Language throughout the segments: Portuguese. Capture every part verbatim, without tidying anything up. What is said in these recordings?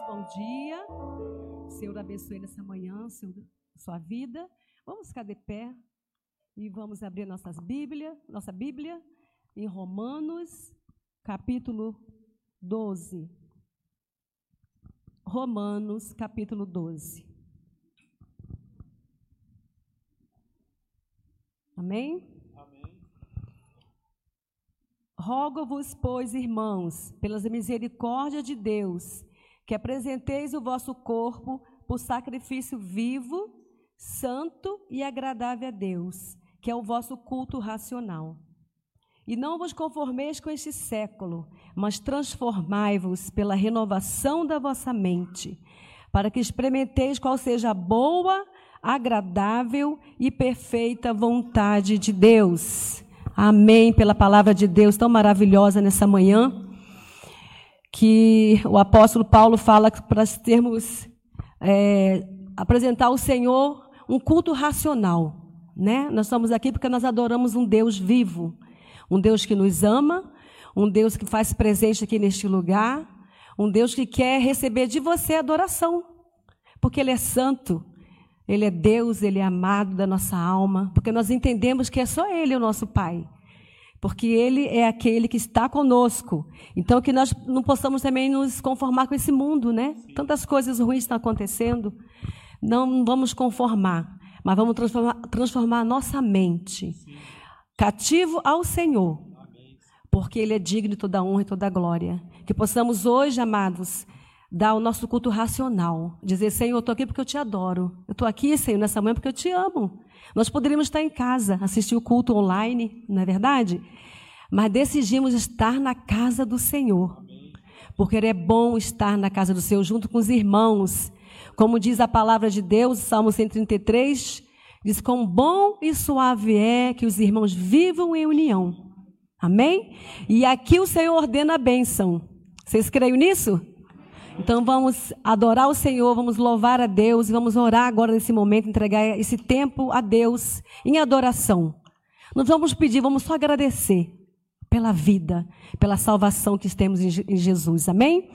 bom dia. O Senhor abençoe nessa manhã, seu, sua vida. Vamos ficar de pé e vamos abrir nossas Bíblia, nossa Bíblia em Romanos, capítulo doze. Romanos, capítulo doze. Amém? Amém. Rogo-vos, pois, irmãos, pelas misericórdias de Deus, que apresenteis o vosso corpo por sacrifício vivo, santo e agradável a Deus, que é o vosso culto racional. E não vos conformeis com este século, mas transformai-vos pela renovação da vossa mente, para que experimenteis qual seja a boa, agradável e perfeita vontade de Deus. Amém, pela palavra de Deus tão maravilhosa nessa manhã, que o apóstolo Paulo fala para termos, é, apresentar ao Senhor um culto racional, né? Nós estamos aqui porque nós adoramos um Deus vivo, um Deus que nos ama, um Deus que faz presente aqui neste lugar, um Deus que quer receber de você adoração, porque Ele é santo, Ele é Deus, Ele é amado da nossa alma, porque nós entendemos que é só Ele o nosso Pai, porque Ele é aquele que está conosco. Então, que nós não possamos também nos conformar com esse mundo, né? Tantas coisas ruins estão acontecendo, não vamos conformar, mas vamos transformar, transformar a nossa mente. Sim. Cativo ao Senhor, porque Ele é digno de toda honra e toda glória. Que possamos hoje, amados, dar o nosso culto racional, dizer: Senhor, eu estou aqui porque eu te adoro, eu estou aqui, Senhor, nessa manhã porque eu te amo. Nós poderíamos estar em casa, assistir o culto online, não é verdade? Mas decidimos estar na casa do Senhor, porque é bom estar na casa do Senhor junto com os irmãos. Como diz a palavra de Deus, Salmo cento e trinta e três, diz: quão bom e suave é que os irmãos vivam em união. Amém? E aqui o Senhor ordena a bênção. Vocês creem nisso? Então vamos adorar o Senhor, vamos louvar a Deus e vamos orar agora nesse momento, entregar esse tempo a Deus em adoração. Nós vamos pedir, vamos só agradecer pela vida, pela salvação que temos em Jesus. Amém?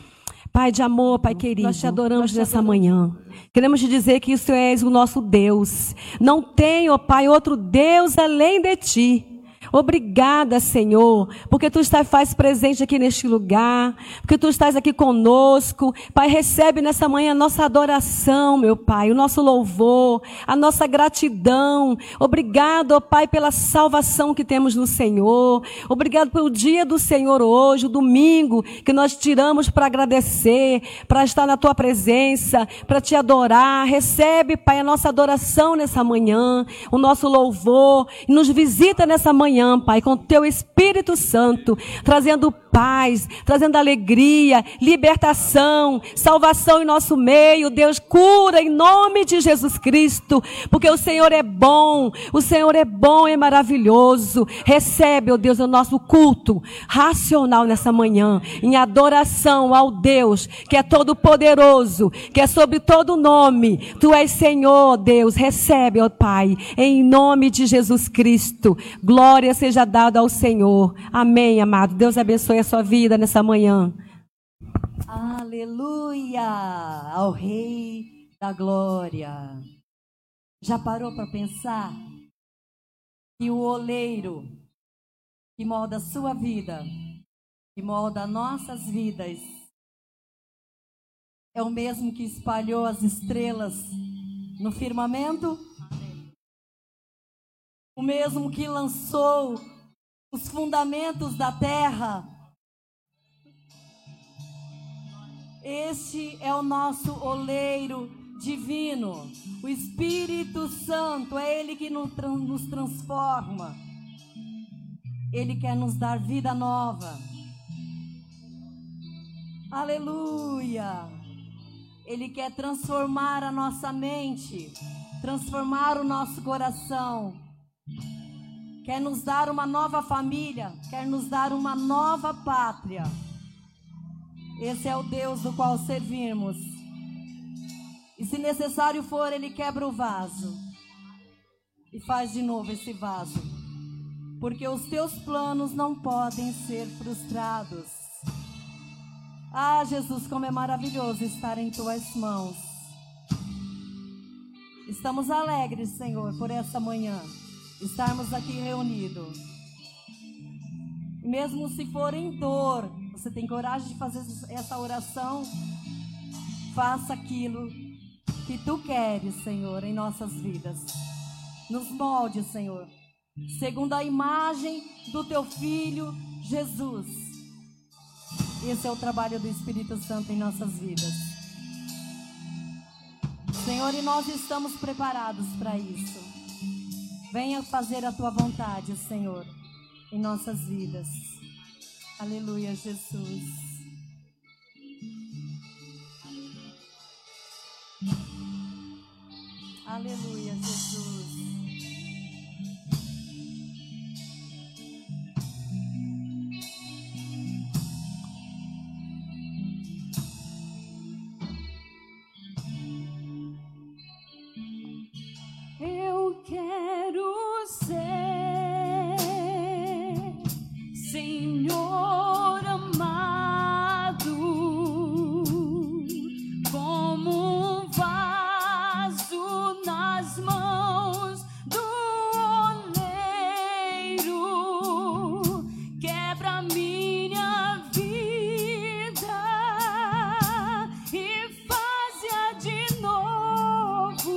Pai de amor, Pai querido, nós te adoramos nessa manhã. Queremos te dizer que isso és o nosso Deus. Não tem, ó Pai, outro Deus além de ti. Obrigada, Senhor, porque Tu estás faz presente aqui neste lugar, porque Tu estás aqui conosco. Pai, recebe nessa manhã a nossa adoração, meu Pai, o nosso louvor, a nossa gratidão. Obrigado, ó Pai, pela salvação que temos no Senhor. Obrigado pelo dia do Senhor hoje, o domingo, que nós tiramos para agradecer, para estar na Tua presença, para Te adorar. Recebe, Pai, a nossa adoração nessa manhã, o nosso louvor, e nos visita nessa manhã, Pai, com Teu Espírito Santo, trazendo paz, trazendo alegria, libertação, salvação em nosso meio. Deus, cura em nome de Jesus Cristo, porque o Senhor é bom, o Senhor é bom e maravilhoso. Recebe, ó Deus, o nosso culto racional nessa manhã, em adoração ao Deus que é todo poderoso, que é sobre todo nome. Tu és Senhor, Deus. Recebe, ó Pai, em nome de Jesus Cristo. Glória seja dada ao Senhor. Amém, amado. Deus abençoe a sua vida nessa manhã. Aleluia ao Rei da Glória. Já parou para pensar que o oleiro que molda a sua vida, que molda nossas vidas, é o mesmo que espalhou as estrelas no firmamento? O mesmo que lançou os fundamentos da terra? Este é o nosso oleiro divino, o Espírito Santo. É Ele que nos transforma. Ele quer nos dar vida nova. Aleluia! Ele quer transformar a nossa mente, transformar o nosso coração. Quer nos dar uma nova família, quer nos dar uma nova pátria. Esse é o Deus do qual servimos. E se necessário for, Ele quebra o vaso e faz de novo esse vaso, porque os teus planos não podem ser frustrados. Ah, Jesus, como é maravilhoso estar em tuas mãos. Estamos alegres, Senhor, por essa manhã, estarmos aqui reunidos. Mesmo se for em dor, você tem coragem de fazer essa oração? Faça aquilo que tu queres, Senhor, em nossas vidas. Nos molde, Senhor, segundo a imagem do teu Filho, Jesus. Esse é o trabalho do Espírito Santo em nossas vidas. Senhor, e nós estamos preparados para isso. Venha fazer a tua vontade, Senhor, em nossas vidas. Aleluia, Jesus. Aleluia, Jesus. Eu quero ser, Senhor amado, como um vaso nas mãos do oleiro. Quebra minha vida e faz-a de novo.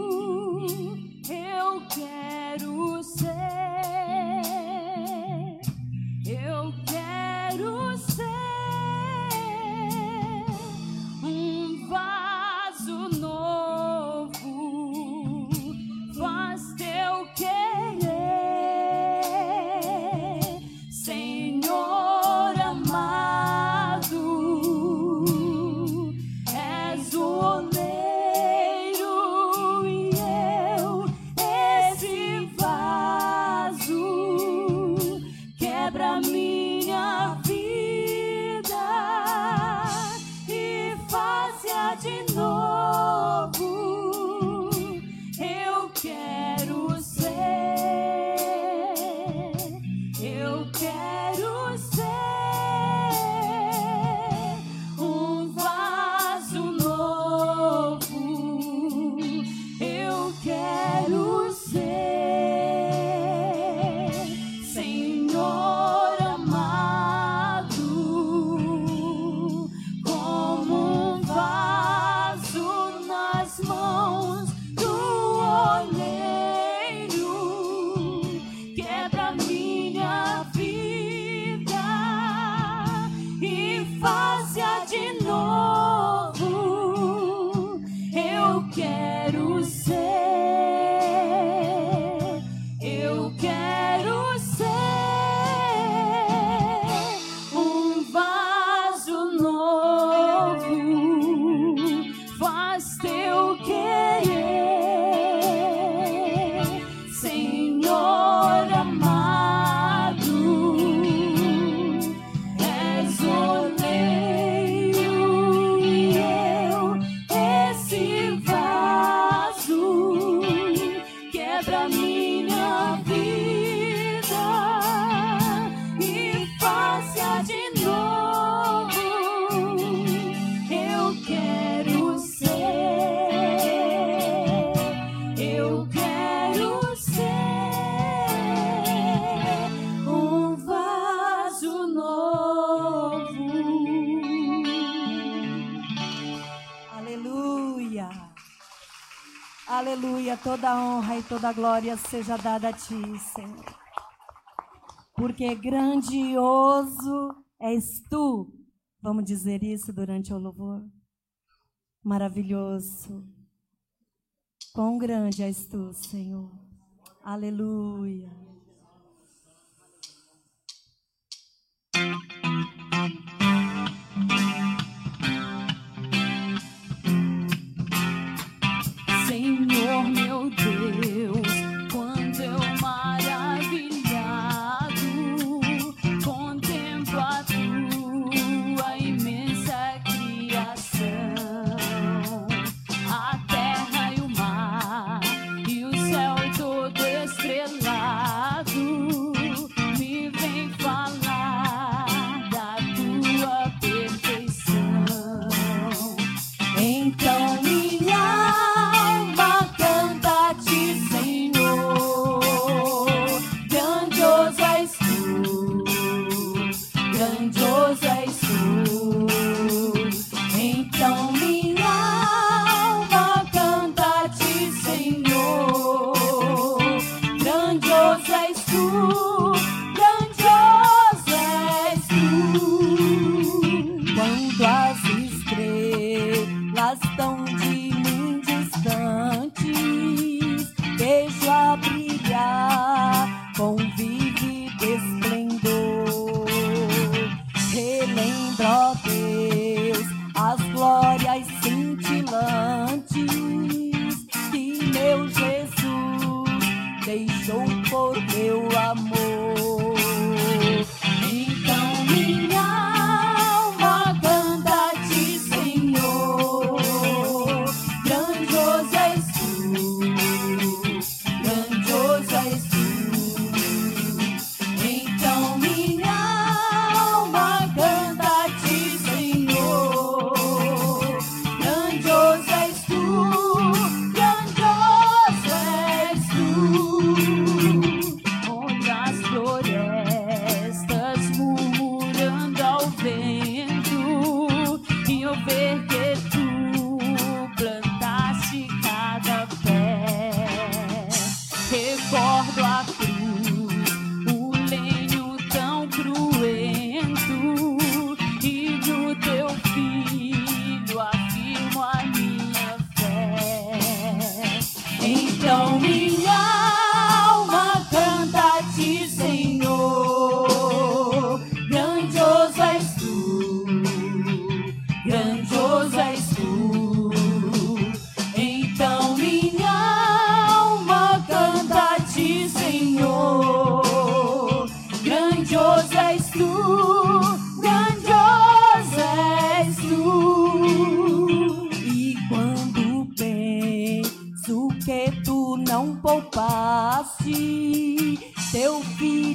Eu quero ser, eu quero ser um vaso novo, faz teu querer, Senhor amado. És o oleiro e eu esse vaso. Quebra minha vida e faz-a de novo. Eu quero ser, eu quero ser um vaso novo. Eu quero ser, Senhor amado, como um vaso nas mãos do oleiro. Quebra minha vida e faz-a de novo. Eu quero ser, eu quero ser um vaso novo, faz teu querer, Senhor amado. És oleiro e eu esse vaso. Quebra minha vida e faz-a de novo. Eu quero ser, eu quero ser um vaso novo. Aleluia. Aleluia. Toda honra e toda glória seja dada a ti, Senhor. Porque grandioso és tu. Vamos dizer isso durante o louvor? Maravilhoso. Quão grande és tu, Senhor. Aleluia. Senhor meu Deus, quando eu maravilhado contemplo a tua imensa criação, a terra e o mar e o céu todo estrelado.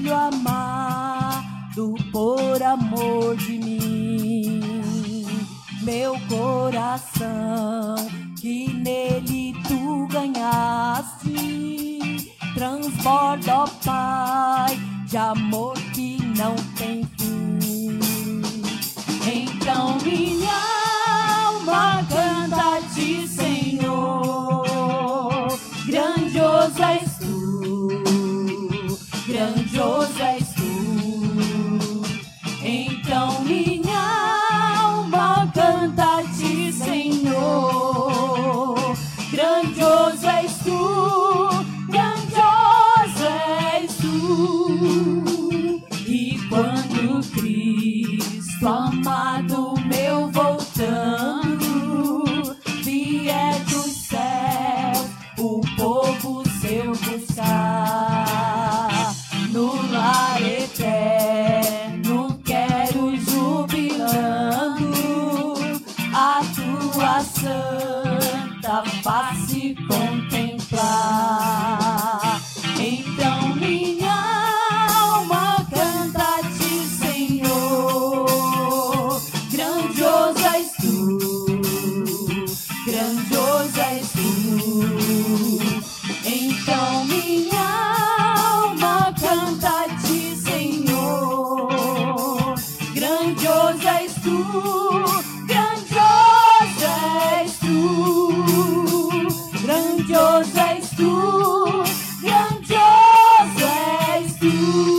filho amado por amor de mim. Meu coração que nele tu ganhaste transborda, ó Pai, de amor que não tem fim. Então minha alma canta a ti, Senhor. Grandioso és tu, grandioso és tu. Então minha alma canta a ti, Senhor. Grandioso és tu, grandioso és tu. E quando Cristo amado meu voltando vier dos céus o povo seu buscar, no lar eterno quero jubilando a tua santa face contemplar. Então minha alma canta a ti, Senhor. Grandioso és tu, grandioso és tu. Então minha alma canta a ti, Senhor. Grandioso és tu, grandioso és tu. Grandioso és tu, grandioso és tu.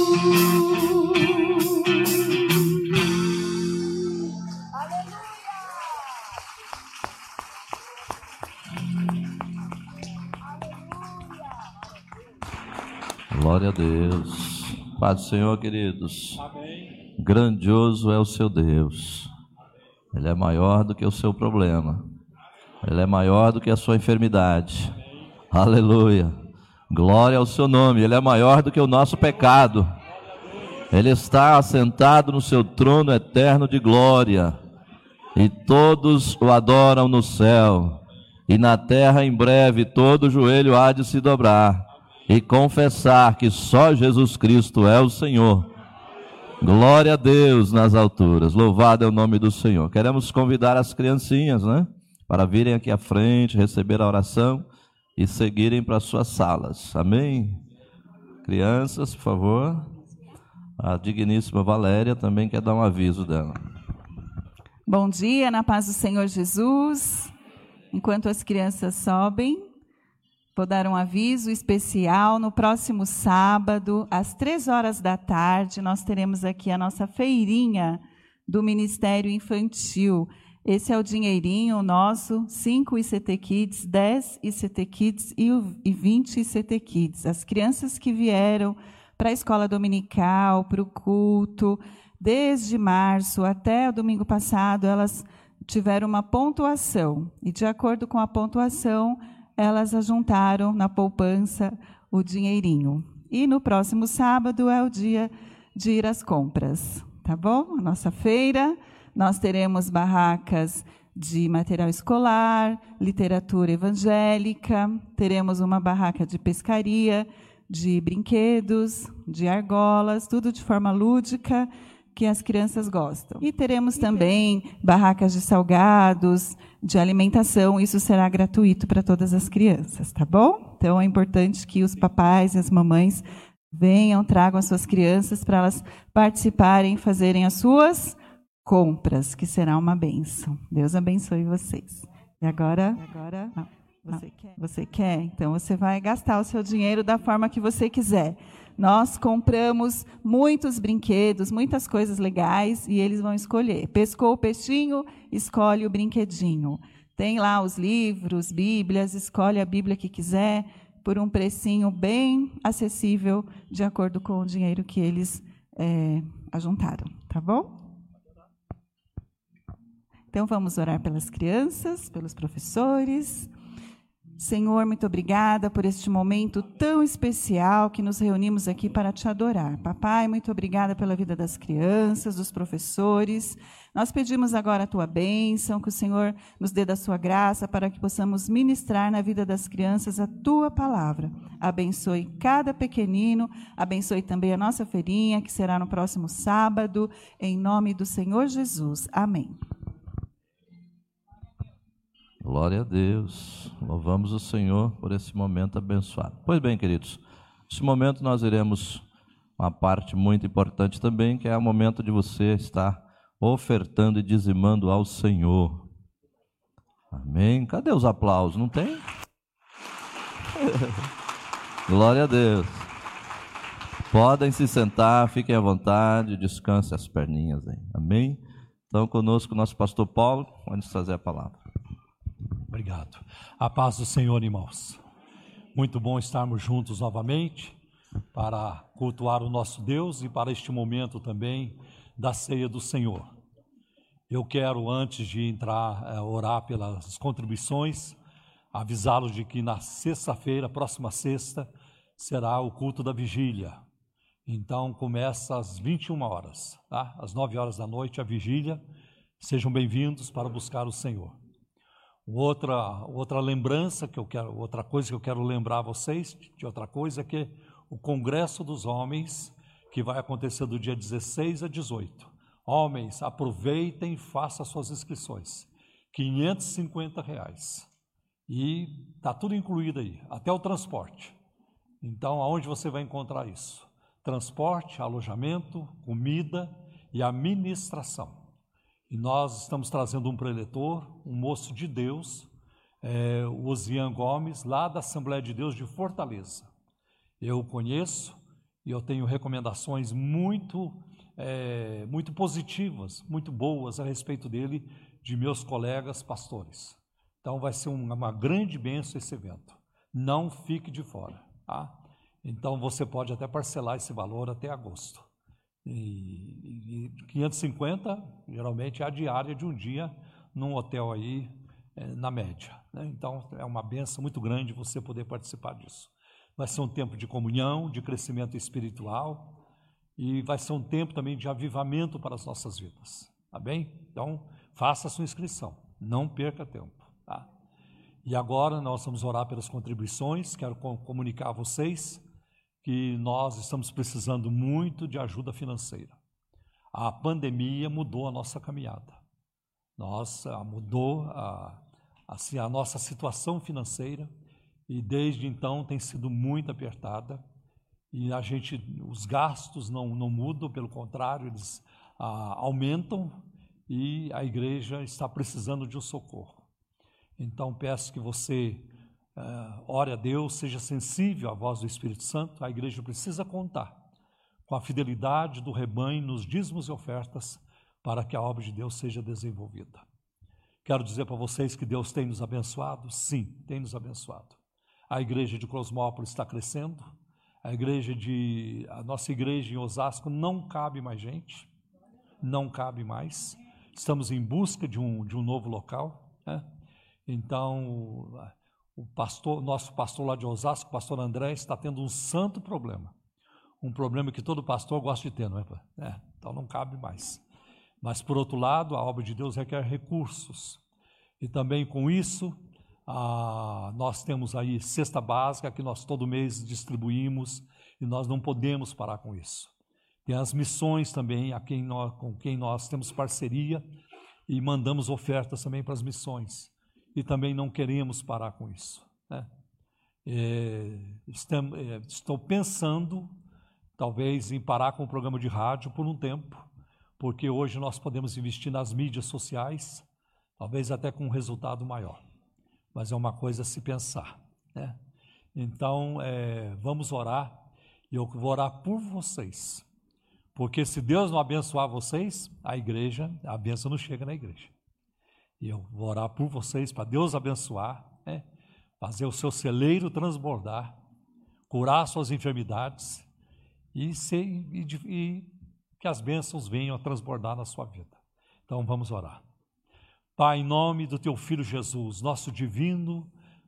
Glória a Deus. Paz do Senhor, queridos. Amém. Grandioso é o seu Deus. Ele é maior do que o seu problema. Ele é maior do que a sua enfermidade. Aleluia. Glória ao seu nome. Ele é maior do que o nosso pecado. Ele está assentado no seu trono eterno de glória. E todos o adoram no céu. E na terra em breve todo joelho há de se dobrar e confessar que só Jesus Cristo é o Senhor. Glória a Deus nas alturas. Louvado é o nome do Senhor. Queremos convidar as criancinhas, né, para virem aqui à frente, receber a oração e seguirem para suas salas. Amém? Crianças, por favor. A digníssima Valéria também quer dar um aviso dela. Bom dia, na paz do Senhor Jesus. Enquanto as crianças sobem, vou dar um aviso especial. No próximo sábado, às três horas da tarde, nós teremos aqui a nossa feirinha do Ministério Infantil. Esse é o dinheirinho nosso, cinco I C T Kids, dez I C T Kids e vinte I C T Kids. As crianças que vieram para a escola dominical, para o culto, desde março até o domingo passado, elas tiveram uma pontuação. E, de acordo com a pontuação, elas ajuntaram na poupança o dinheirinho. E no próximo sábado é o dia de ir às compras, tá bom? A nossa feira, nós teremos barracas de material escolar, literatura evangélica, teremos uma barraca de pescaria, de brinquedos, de argolas, tudo de forma lúdica, que as crianças gostam. E teremos também barracas de salgados, de alimentação, isso será gratuito para todas as crianças, tá bom? Então é importante que os papais e as mamães venham, tragam as suas crianças para elas participarem, fazerem as suas compras, que será uma bênção. Deus abençoe vocês. E agora, agora não, você, não. Quer? você quer? Então você vai gastar o seu dinheiro da forma que você quiser. Nós compramos muitos brinquedos, muitas coisas legais, e eles vão escolher. Pescou o peixinho, escolhe o brinquedinho. Tem lá os livros, bíblias, escolhe a Bíblia que quiser, por um precinho bem acessível, de acordo com o dinheiro que eles é, ajuntaram. Tá bom? Então, vamos orar pelas crianças, pelos professores. Senhor, muito obrigada por este momento tão especial que nos reunimos aqui para te adorar. Papai, muito obrigada pela vida das crianças, dos professores. Nós pedimos agora a tua bênção, que o Senhor nos dê da sua graça para que possamos ministrar na vida das crianças a tua palavra. Abençoe cada pequenino, abençoe também a nossa feirinha, que será no próximo sábado, em nome do Senhor Jesus. Amém. Glória a Deus, louvamos o Senhor por esse momento abençoado. Pois bem, queridos, nesse momento nós iremos uma parte muito importante também, que é o momento de você estar ofertando e dizimando ao Senhor. Amém? Cadê os aplausos? Não tem? Glória a Deus. Podem se sentar, fiquem à vontade, descansem as perninhas aí. Amém? Então, conosco o nosso pastor Paulo, pode trazer a palavra. Obrigado. A paz do Senhor, irmãos. Muito bom estarmos juntos novamente para cultuar o nosso Deus e para este momento também da ceia do Senhor. Eu quero, antes de entrar, é, orar pelas contribuições, avisá-los de que na sexta-feira, próxima sexta, será o culto da vigília. Então, começa às vinte e uma horas, tá? Às nove horas da noite, a vigília. Sejam bem-vindos para buscar o Senhor. Outra, outra lembrança que eu quero, outra coisa que eu quero lembrar a vocês, de outra coisa, é que o Congresso dos Homens, que vai acontecer do dia dezesseis a dezoito. Homens, aproveitem e façam suas inscrições. quinhentos e cinquenta reais. E está tudo incluído aí, até o transporte. Então, aonde você vai encontrar isso? Transporte, alojamento, comida e administração. E nós estamos trazendo um preletor, um moço de Deus, é, o Osian Gomes, lá da Assembleia de Deus de Fortaleza. Eu o conheço e eu tenho recomendações muito, é, muito positivas, muito boas a respeito dele, de meus colegas pastores. Então vai ser uma, uma grande bênção esse evento. Não fique de fora, tá? Então você pode até parcelar esse valor até agosto. E, e quinhentos e cinquenta geralmente é a diária de um dia num hotel aí, é, na média, né? Então é uma bênção muito grande você poder participar disso. Vai ser um tempo de comunhão, de crescimento espiritual e vai ser um tempo também de avivamento para as nossas vidas, tá bem? Então faça a sua inscrição, não perca tempo, tá? E agora nós vamos orar pelas contribuições. Quero comunicar a vocês que nós estamos precisando muito de ajuda financeira. A pandemia mudou a nossa caminhada. Nossa, mudou a, assim, a nossa situação financeira e desde então tem sido muito apertada e a gente, os gastos não, não mudam, pelo contrário, eles ah, aumentam e a igreja está precisando de um socorro. Então peço que você Uh, ore a Deus, seja sensível à voz do Espírito Santo. A igreja precisa contar com a fidelidade do rebanho nos dízimos e ofertas para que a obra de Deus seja desenvolvida. Quero dizer para vocês que Deus tem nos abençoado. Sim, tem nos abençoado. A igreja de Cosmópolis está crescendo. A igreja de, a nossa igreja em Osasco não cabe mais gente, não cabe mais. Estamos em busca de um, de um novo local, né? Então o pastor, nosso pastor lá de Osasco, o pastor André, está tendo um santo problema. Um problema que todo pastor gosta de ter, não é? É, então não cabe mais. Mas, por outro lado, a obra de Deus requer recursos. E também com isso, ah, nós temos aí cesta básica que nós todo mês distribuímos e nós não podemos parar com isso. Tem as missões também, a quem nós, com quem nós temos parceria e mandamos ofertas também para as missões. E também não queremos parar com isso, né? É, estam, é, estou pensando, talvez, em parar com o programa de rádio por um tempo, porque hoje nós podemos investir nas mídias sociais, talvez até com um resultado maior. Mas é uma coisa a se pensar, né? Então, é, vamos orar, e eu vou orar por vocês, porque se Deus não abençoar vocês, a igreja, a bênção não chega na igreja. E eu vou orar por vocês, para Deus abençoar, né? Fazer o seu celeiro transbordar, curar suas enfermidades e, ser, e, e que as bênçãos venham a transbordar na sua vida. Então vamos orar. Pai, em nome do Teu Filho Jesus, nosso divino,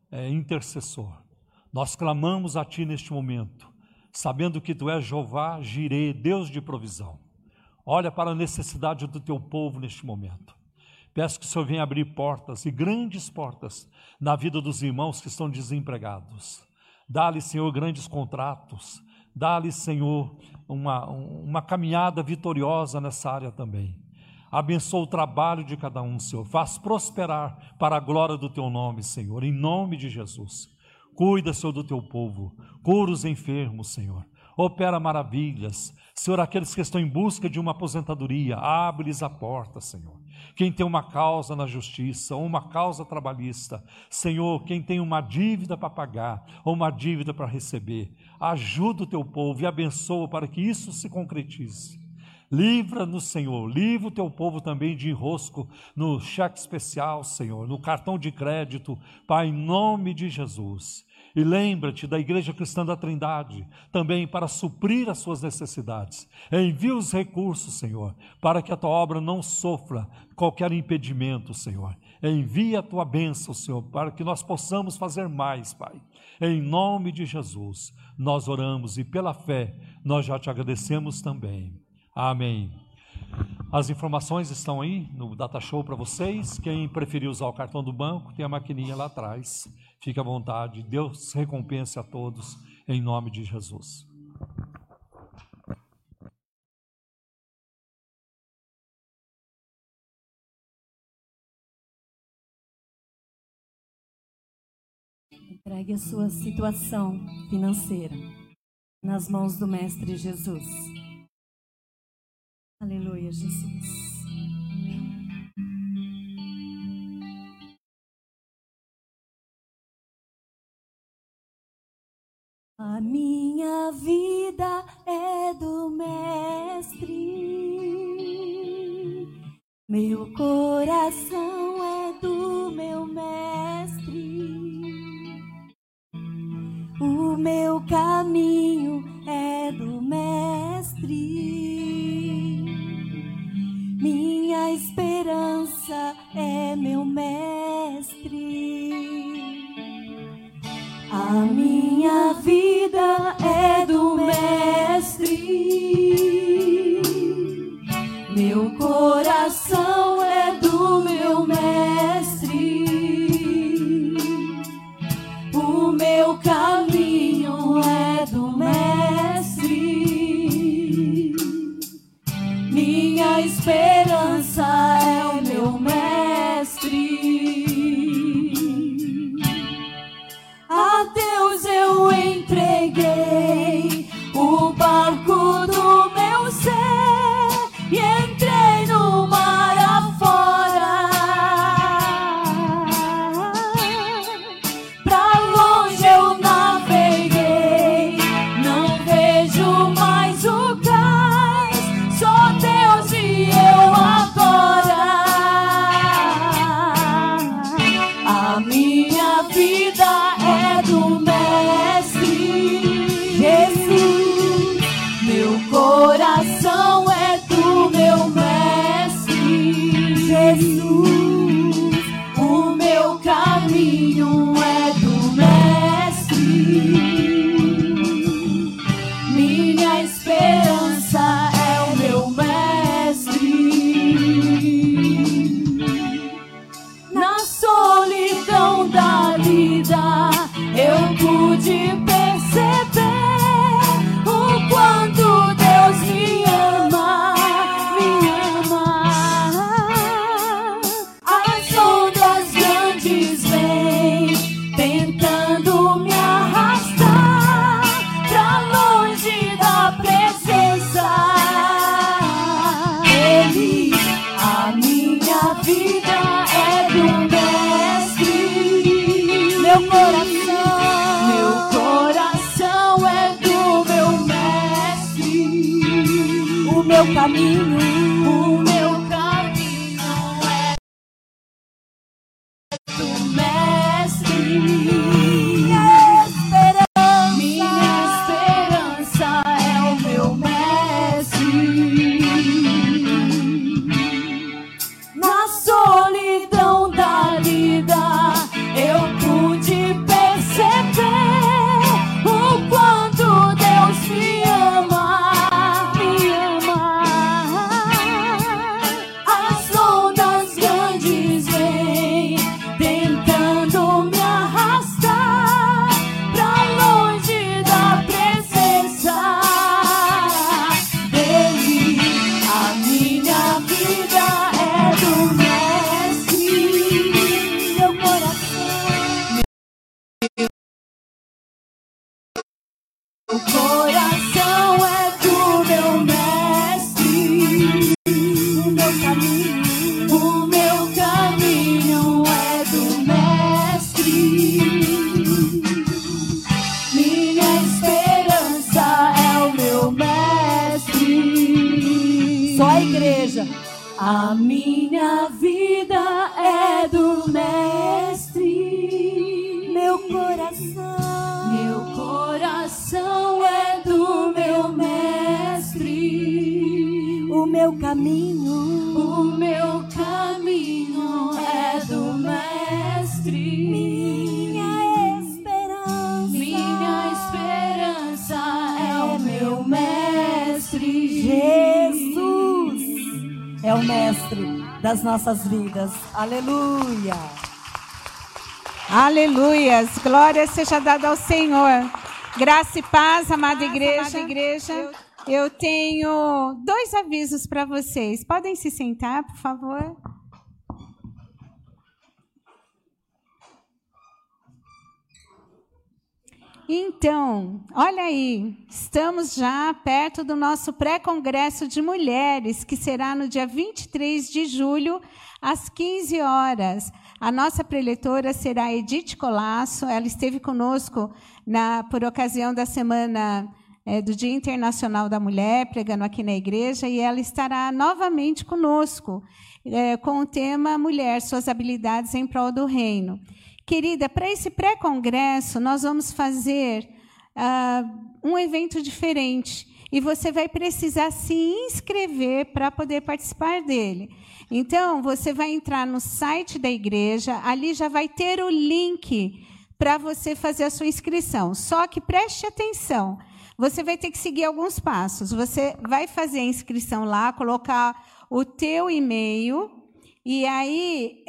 é, intercessor. Nós clamamos a Ti neste momento, sabendo que Tu és Jeová Jirê, Deus de provisão. Olha para a necessidade do Teu povo neste momento. Peço que o Senhor venha abrir portas, e grandes portas, na vida dos irmãos que estão desempregados. Dá-lhe, Senhor, grandes contratos. Dá-lhe, Senhor, uma, uma caminhada vitoriosa nessa área também. Abençoa o trabalho de cada um, Senhor. Faz prosperar para a glória do Teu nome, Senhor, em nome de Jesus. Cuida, Senhor, do Teu povo. Cura os enfermos, Senhor. Opera maravilhas. Senhor, aqueles que estão em busca de uma aposentadoria, abre-lhes a porta, Senhor. Quem tem uma causa na justiça, ou uma causa trabalhista, Senhor, quem tem uma dívida para pagar, ou uma dívida para receber, ajuda o Teu povo e abençoa para que isso se concretize. Livra-nos, Senhor, livra o Teu povo também de enrosco no cheque especial, Senhor, no cartão de crédito, Pai, em nome de Jesus. E lembra-te da Igreja Cristã da Trindade, também para suprir as suas necessidades. Envia os recursos, Senhor, para que a Tua obra não sofra qualquer impedimento, Senhor. Envia a Tua bênção, Senhor, para que nós possamos fazer mais, Pai. Em nome de Jesus, nós oramos e pela fé, nós já Te agradecemos também. Amém. As informações estão aí no Data Show para vocês. Quem preferir usar o cartão do banco, tem a maquininha lá atrás. Fique à vontade. Deus recompense a todos, em nome de Jesus. Entregue a sua situação financeira nas mãos do Mestre Jesus. Aleluia, Jesus. A minha vida é do Mestre, meu coração é do meu Mestre, o meu caminho é do Mestre. Minha esperança é meu Mestre. A minha vida é do Mestre. Meu coração é do meu Mestre. O meu caminho é do Mestre. Minha esperança é o meu Mestre. A Deus eu entreguei o barco do meu ser e entrei no mar afora. Pra longe eu naveguei, não vejo mais o cais, só Deus e eu agora. A minha vida é do Mestre Jesus, meu coração é do meu Mestre Jesus, o meu caminho é do Mestre, minha esperança é o meu Mestre. Na solidão da vida eu pude perceber o quanto Deus me ama, me ama. As ondas grandes vêm tentando me arrastar pra longe da presença dele. A minha vida é do Mestre, meu coração, meu coração é do meu Mestre, o meu caminho, o meu caminho é do Mestre. Minha esperança, minha esperança é o meu Mestre. Na solidão da vida eu pude Só a igreja. A minha vida é do Mestre. Meu coração, Meu coração é do meu Mestre. o meu caminho, O meu caminho é do Mestre. minha esperança, Minha esperança é o meu Mestre. Jesus é o mestre das nossas vidas. Aleluia. Aleluias, glória seja dada ao Senhor. Graça e paz, amada igreja. Amada igreja. Eu tenho dois avisos para vocês. Podem se sentar, por favor? Então, olha aí, estamos já perto do nosso pré-congresso de mulheres, que será no dia vinte e três de julho, às quinze horas. A nossa preletora será a Edith Colasso. Ela esteve conosco na, por ocasião da Semana é, do Dia Internacional da Mulher, pregando aqui na igreja, e ela estará novamente conosco, é, com o tema Mulher, suas habilidades em prol do reino. Querida, para esse pré-congresso, nós vamos fazer uh, um evento diferente. E você vai precisar se inscrever para poder participar dele. Então, você vai entrar no site da igreja, ali já vai ter o link para você fazer a sua inscrição. Só que preste atenção, você vai ter que seguir alguns passos. Você vai fazer a inscrição lá, colocar o teu e-mail, e aí,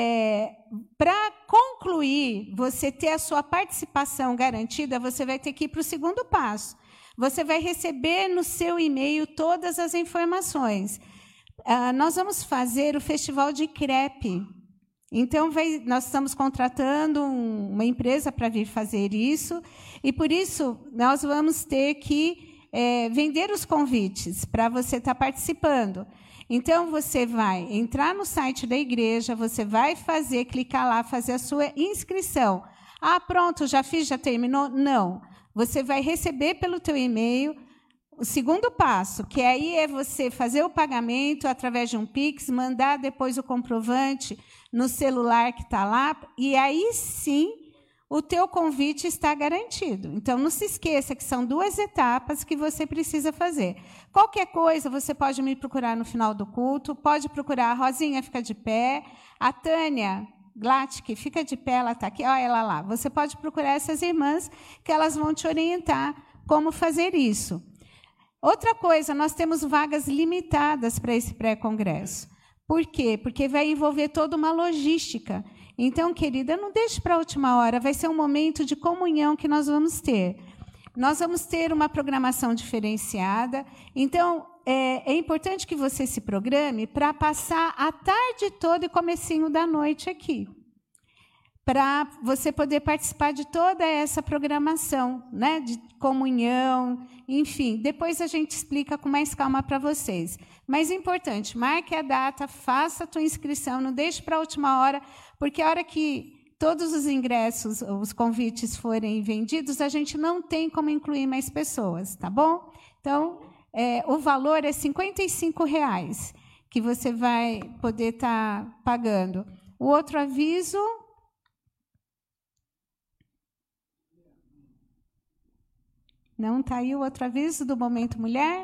é, para concluir, você ter a sua participação garantida, você vai ter que ir para o segundo passo. Você vai receber no seu e-mail todas as informações. Ah, nós vamos fazer o Festival de Crepe. Então, vai, nós estamos contratando um, uma empresa para vir fazer isso, e, por isso, nós vamos ter que é, vender os convites para você estar participando. Então, você vai entrar no site da igreja, você vai fazer, clicar lá, fazer a sua inscrição. Ah, pronto, já fiz, já terminou? Não. Você vai receber pelo teu e-mail o segundo passo, que aí é você fazer o pagamento através de um Pix, mandar depois o comprovante no celular que está lá, e aí sim o teu convite está garantido. Então, não se esqueça que são duas etapas que você precisa fazer. Qualquer coisa, você pode me procurar no final do culto, pode procurar a Rosinha, fica de pé, a Tânia Glatic, fica de pé, ela está aqui, olha ela lá. Você pode procurar essas irmãs, que elas vão te orientar como fazer isso. Outra coisa, nós temos vagas limitadas para esse pré-congresso. Por quê? Porque vai envolver toda uma logística. Então, querida, não deixe para a última hora, vai ser um momento de comunhão que nós vamos ter. Nós vamos ter uma programação diferenciada, então é, é importante que você se programe para passar a tarde toda e comecinho da noite aqui, para você poder participar de toda essa programação, né, de comunhão, enfim. Depois a gente explica com mais calma para vocês. Mas é importante, marque a data, faça a tua inscrição, não deixe para a última hora, porque a hora que todos os ingressos, os convites forem vendidos, a gente não tem como incluir mais pessoas, tá bom? Então, é, o valor é cinquenta e cinco reais que você vai poder estar tá pagando. O outro aviso... Não está aí o outro aviso do Momento Mulher?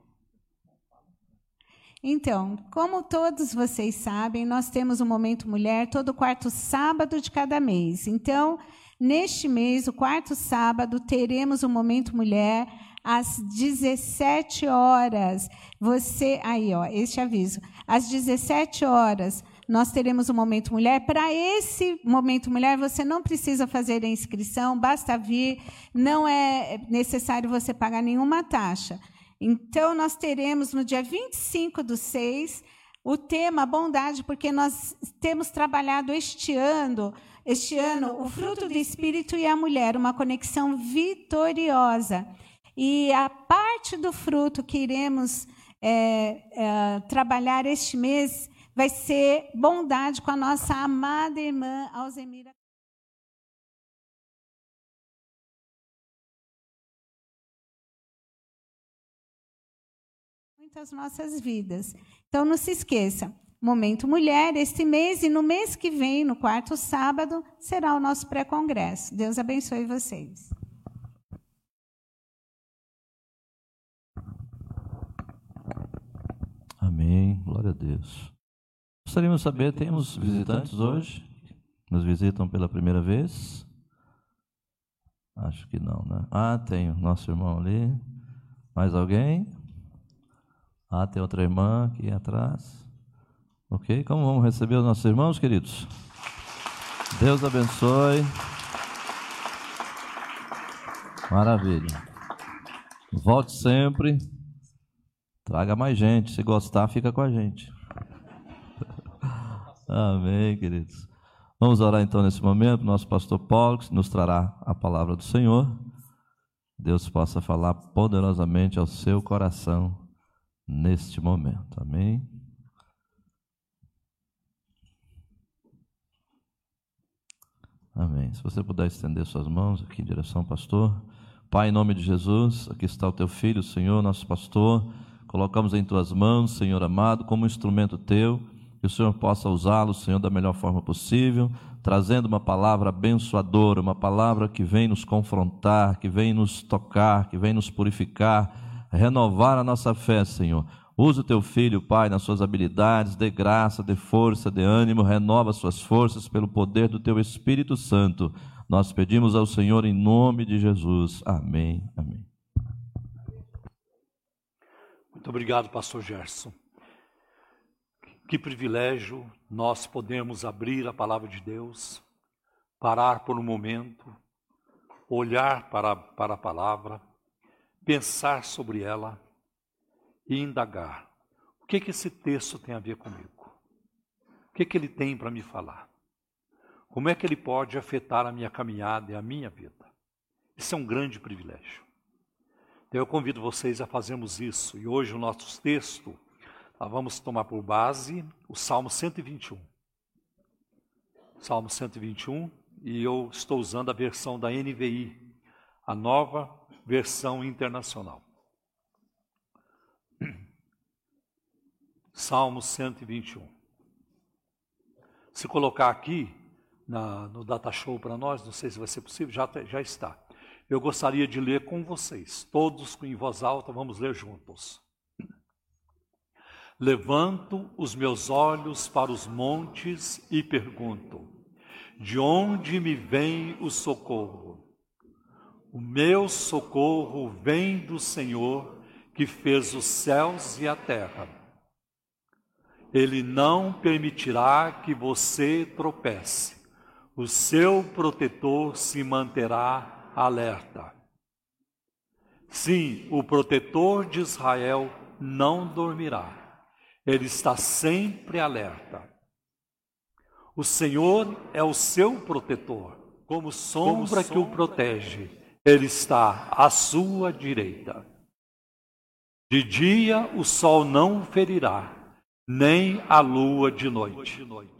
Então, como todos vocês sabem, nós temos o Momento Mulher todo quarto sábado de cada mês. Então, neste mês, o quarto sábado, teremos o Momento Mulher às dezessete horas. Você, aí, ó, este aviso. Às dezessete horas, nós teremos o Momento Mulher. Para esse Momento Mulher, você não precisa fazer a inscrição, basta vir, não é necessário você pagar nenhuma taxa. Então, nós teremos no dia vinte e cinco do seis o tema bondade, porque nós temos trabalhado este ano, este ano o fruto do Espírito e a mulher, uma conexão vitoriosa. E a parte do fruto que iremos é, é, trabalhar este mês vai ser bondade com a nossa amada irmã Alzemira. muito as nossas vidas. Então, não se esqueça, Momento Mulher, este mês e no mês que vem, no quarto sábado, será o nosso pré-congresso. Deus abençoe vocês. Amém, glória a Deus. Gostaríamos de saber, temos visitantes hoje? Nos visitam pela primeira vez? Acho que não, né? Ah, tem o nosso irmão ali. Mais alguém? Ah, tem outra irmã aqui atrás. Ok, como vamos receber os nossos irmãos, queridos? Deus abençoe. Maravilha. Volte sempre. Traga mais gente. Se gostar, fica com a gente. Amém, queridos. Vamos orar então nesse momento. Nosso pastor Paulo, que nos trará a palavra do Senhor. Deus possa falar poderosamente ao seu coração neste momento. Amém. Amém. Se você puder estender suas mãos aqui em direção ao pastor. Pai, em nome de Jesus, aqui está o teu filho, Senhor, nosso pastor. Colocamos em tuas mãos, Senhor amado, como instrumento teu, que o Senhor possa usá-lo, Senhor, da melhor forma possível, trazendo uma palavra abençoadora, uma palavra que vem nos confrontar, que vem nos tocar, que vem nos purificar, renovar a nossa fé, Senhor. Usa o teu filho, Pai, nas suas habilidades, dê graça, dê força, dê ânimo, renova suas forças pelo poder do teu Espírito Santo. Nós pedimos ao Senhor em nome de Jesus. Amém. Amém. Muito obrigado, pastor Gerson. Que privilégio nós podemos abrir a palavra de Deus, parar por um momento, olhar para, para a palavra, pensar sobre ela e indagar. O que que esse texto tem a ver comigo? O que que ele tem para me falar? Como é que ele pode afetar a minha caminhada e a minha vida? Isso é um grande privilégio. Então eu convido vocês a fazermos isso. E hoje o nosso texto, nós vamos tomar por base o Salmo cento e vinte e um. Salmo cento e vinte e um, e eu estou usando a versão da N V I, a nova versão internacional. Salmo cento e vinte e um. Se colocar aqui na, no data show para nós, não sei se vai ser possível, já, já está. Eu gostaria de ler com vocês, todos em voz alta, vamos ler juntos. Levanto os meus olhos para os montes e pergunto, de onde me vem o socorro? O meu socorro vem do Senhor, que fez os céus e a terra. Ele não permitirá que você tropece. O seu protetor se manterá alerta. Sim, o protetor de Israel não dormirá. Ele está sempre alerta. O Senhor é o seu protetor, como sombra, como sombra que o protege. Ele está à sua direita. De dia o sol não o ferirá, nem a lua de noite.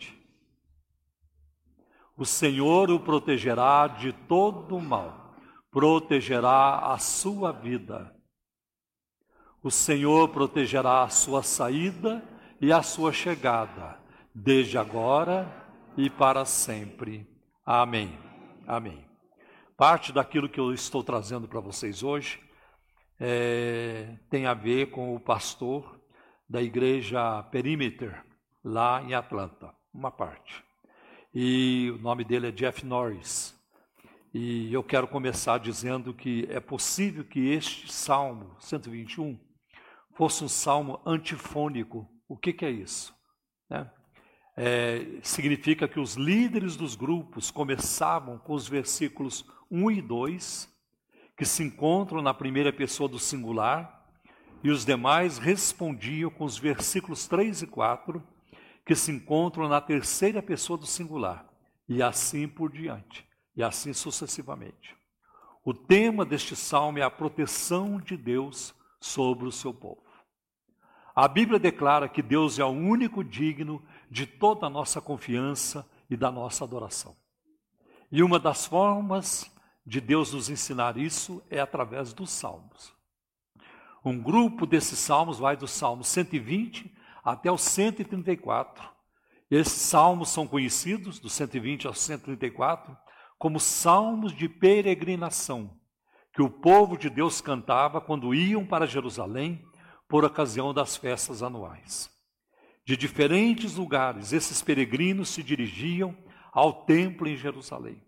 O Senhor o protegerá de todo o mal, protegerá a sua vida. O Senhor protegerá a sua saída e a sua chegada, desde agora e para sempre. Amém. Amém. Parte daquilo que eu estou trazendo para vocês hoje é, tem a ver com o pastor da igreja Perimeter, lá em Atlanta, uma parte. E o nome dele é Jeff Norris. E eu quero começar dizendo que é possível que este Salmo cento e vinte e um fosse um salmo antifônico. O que, que é isso? Né? É, significa que os líderes dos grupos começavam com os versículos um e dois, que se encontram na primeira pessoa do singular, e os demais respondiam com os versículos três e quatro, que se encontram na terceira pessoa do singular, e assim por diante, e assim sucessivamente. O tema deste salmo é a proteção de Deus sobre o seu povo. A Bíblia declara que Deus é o único digno de toda a nossa confiança e da nossa adoração. E uma das formas de Deus nos ensinar isso é através dos salmos. Um grupo desses salmos vai do Salmo cento e vinte até o cento e trinta e quatro. Esses salmos são conhecidos, do cento e vinte ao cento e trinta e quatro, como salmos de peregrinação, que o povo de Deus cantava quando iam para Jerusalém por ocasião das festas anuais. De diferentes lugares, esses peregrinos se dirigiam ao templo em Jerusalém.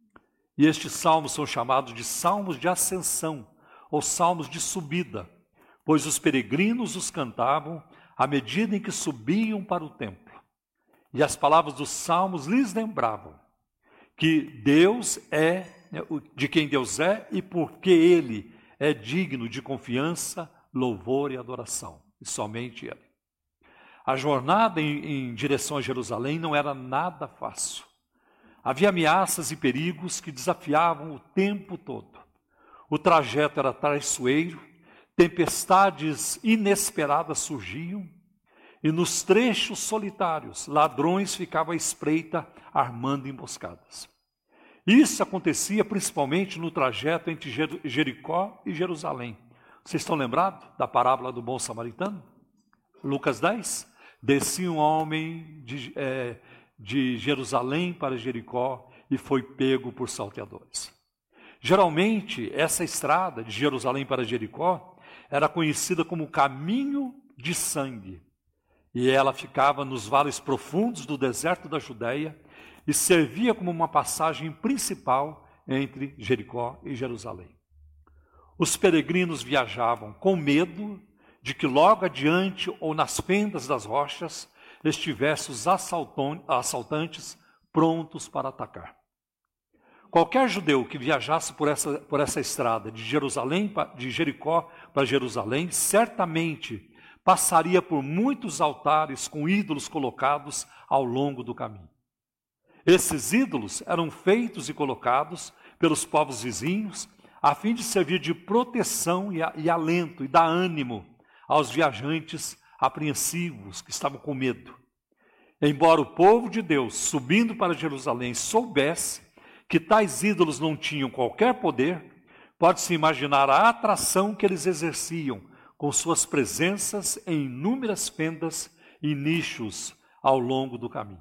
E estes salmos são chamados de salmos de ascensão, ou salmos de subida, pois os peregrinos os cantavam à medida em que subiam para o templo. E as palavras dos salmos lhes lembravam que Deus é, de quem Deus é, e porque Ele é digno de confiança, louvor e adoração, e somente Ele. A jornada em, em direção a Jerusalém não era nada fácil. Havia ameaças e perigos que desafiavam o tempo todo. O trajeto era traiçoeiro, tempestades inesperadas surgiam, e nos trechos solitários, ladrões ficavam à espreita, armando emboscadas. Isso acontecia principalmente no trajeto entre Jericó e Jerusalém. Vocês estão lembrados da parábola do bom samaritano? Lucas dez? Descia um homem de, é, de Jerusalém para Jericó e foi pego por salteadores. Geralmente, essa estrada de Jerusalém para Jericó era conhecida como caminho de sangue. E ela ficava nos vales profundos do deserto da Judéia e servia como uma passagem principal entre Jericó e Jerusalém. Os peregrinos viajavam com medo de que logo adiante ou nas fendas das rochas estivessem os assaltantes prontos para atacar. Qualquer judeu que viajasse por essa, por essa estrada de Jerusalém, de Jericó para Jerusalém, certamente passaria por muitos altares com ídolos colocados ao longo do caminho. Esses ídolos eram feitos e colocados pelos povos vizinhos a fim de servir de proteção e, e alento e dar ânimo aos viajantes apreensivos que estavam com medo. Embora o povo de Deus, subindo para Jerusalém, soubesse que tais ídolos não tinham qualquer poder, pode-se imaginar a atração que eles exerciam com suas presenças em inúmeras fendas e nichos ao longo do caminho.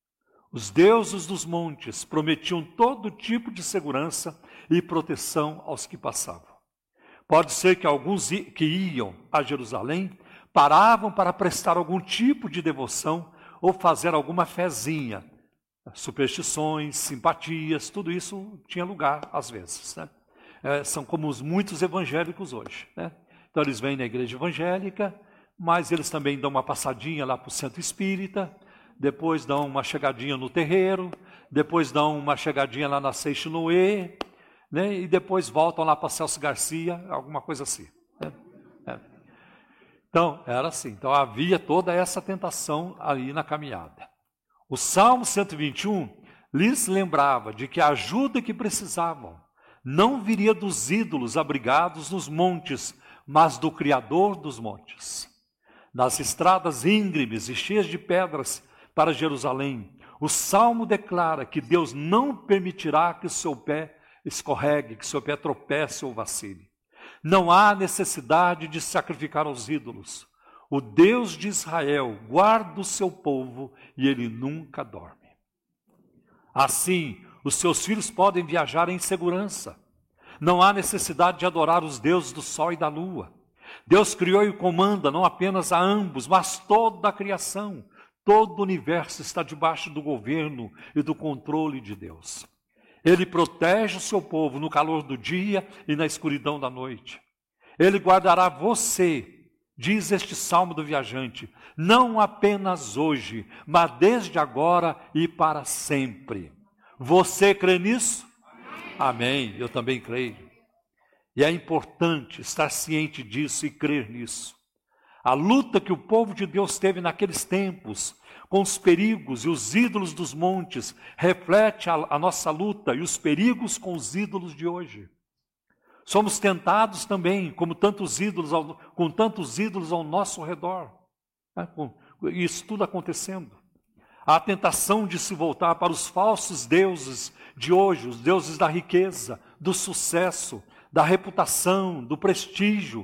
Os deuses dos montes prometiam todo tipo de segurança e proteção aos que passavam. Pode ser que alguns que iam a Jerusalém paravam para prestar algum tipo de devoção ou fazer alguma fezinha. Superstições, simpatias, tudo isso tinha lugar às vezes, né? É, são como os muitos evangélicos hoje, né? Então eles vêm na igreja evangélica, mas eles também dão uma passadinha lá para o centro espírita, depois dão uma chegadinha no terreiro, depois dão uma chegadinha lá na Seixo Noé, né? E depois voltam lá para Celso Garcia, alguma coisa assim, né? É. Então, era assim. Então havia toda essa tentação ali na caminhada. O Salmo cento e vinte e um lhes lembrava de que a ajuda que precisavam não viria dos ídolos abrigados nos montes, mas do Criador dos montes. Nas estradas íngremes e cheias de pedras para Jerusalém, o Salmo declara que Deus não permitirá que o seu pé escorregue, que o seu pé tropece ou vacile. Não há necessidade de sacrificar aos ídolos. O Deus de Israel guarda o seu povo e ele nunca dorme. Assim, os seus filhos podem viajar em segurança. Não há necessidade de adorar os deuses do sol e da lua. Deus criou e comanda não apenas a ambos, mas toda a criação. Todo o universo está debaixo do governo e do controle de Deus. Ele protege o seu povo no calor do dia e na escuridão da noite. Ele guardará você, diz este salmo do viajante, não apenas hoje, mas desde agora e para sempre. Você crê nisso? Amém, eu também creio. E é importante estar ciente disso e crer nisso. A luta que o povo de Deus teve naqueles tempos, com os perigos e os ídolos dos montes, reflete a, a nossa luta e os perigos com os ídolos de hoje. Somos tentados também, como tantos ídolos ao, com tantos ídolos ao nosso redor. Né? Com, isso tudo acontecendo. A tentação de se voltar para os falsos deuses de hoje, os deuses da riqueza, do sucesso, da reputação, do prestígio,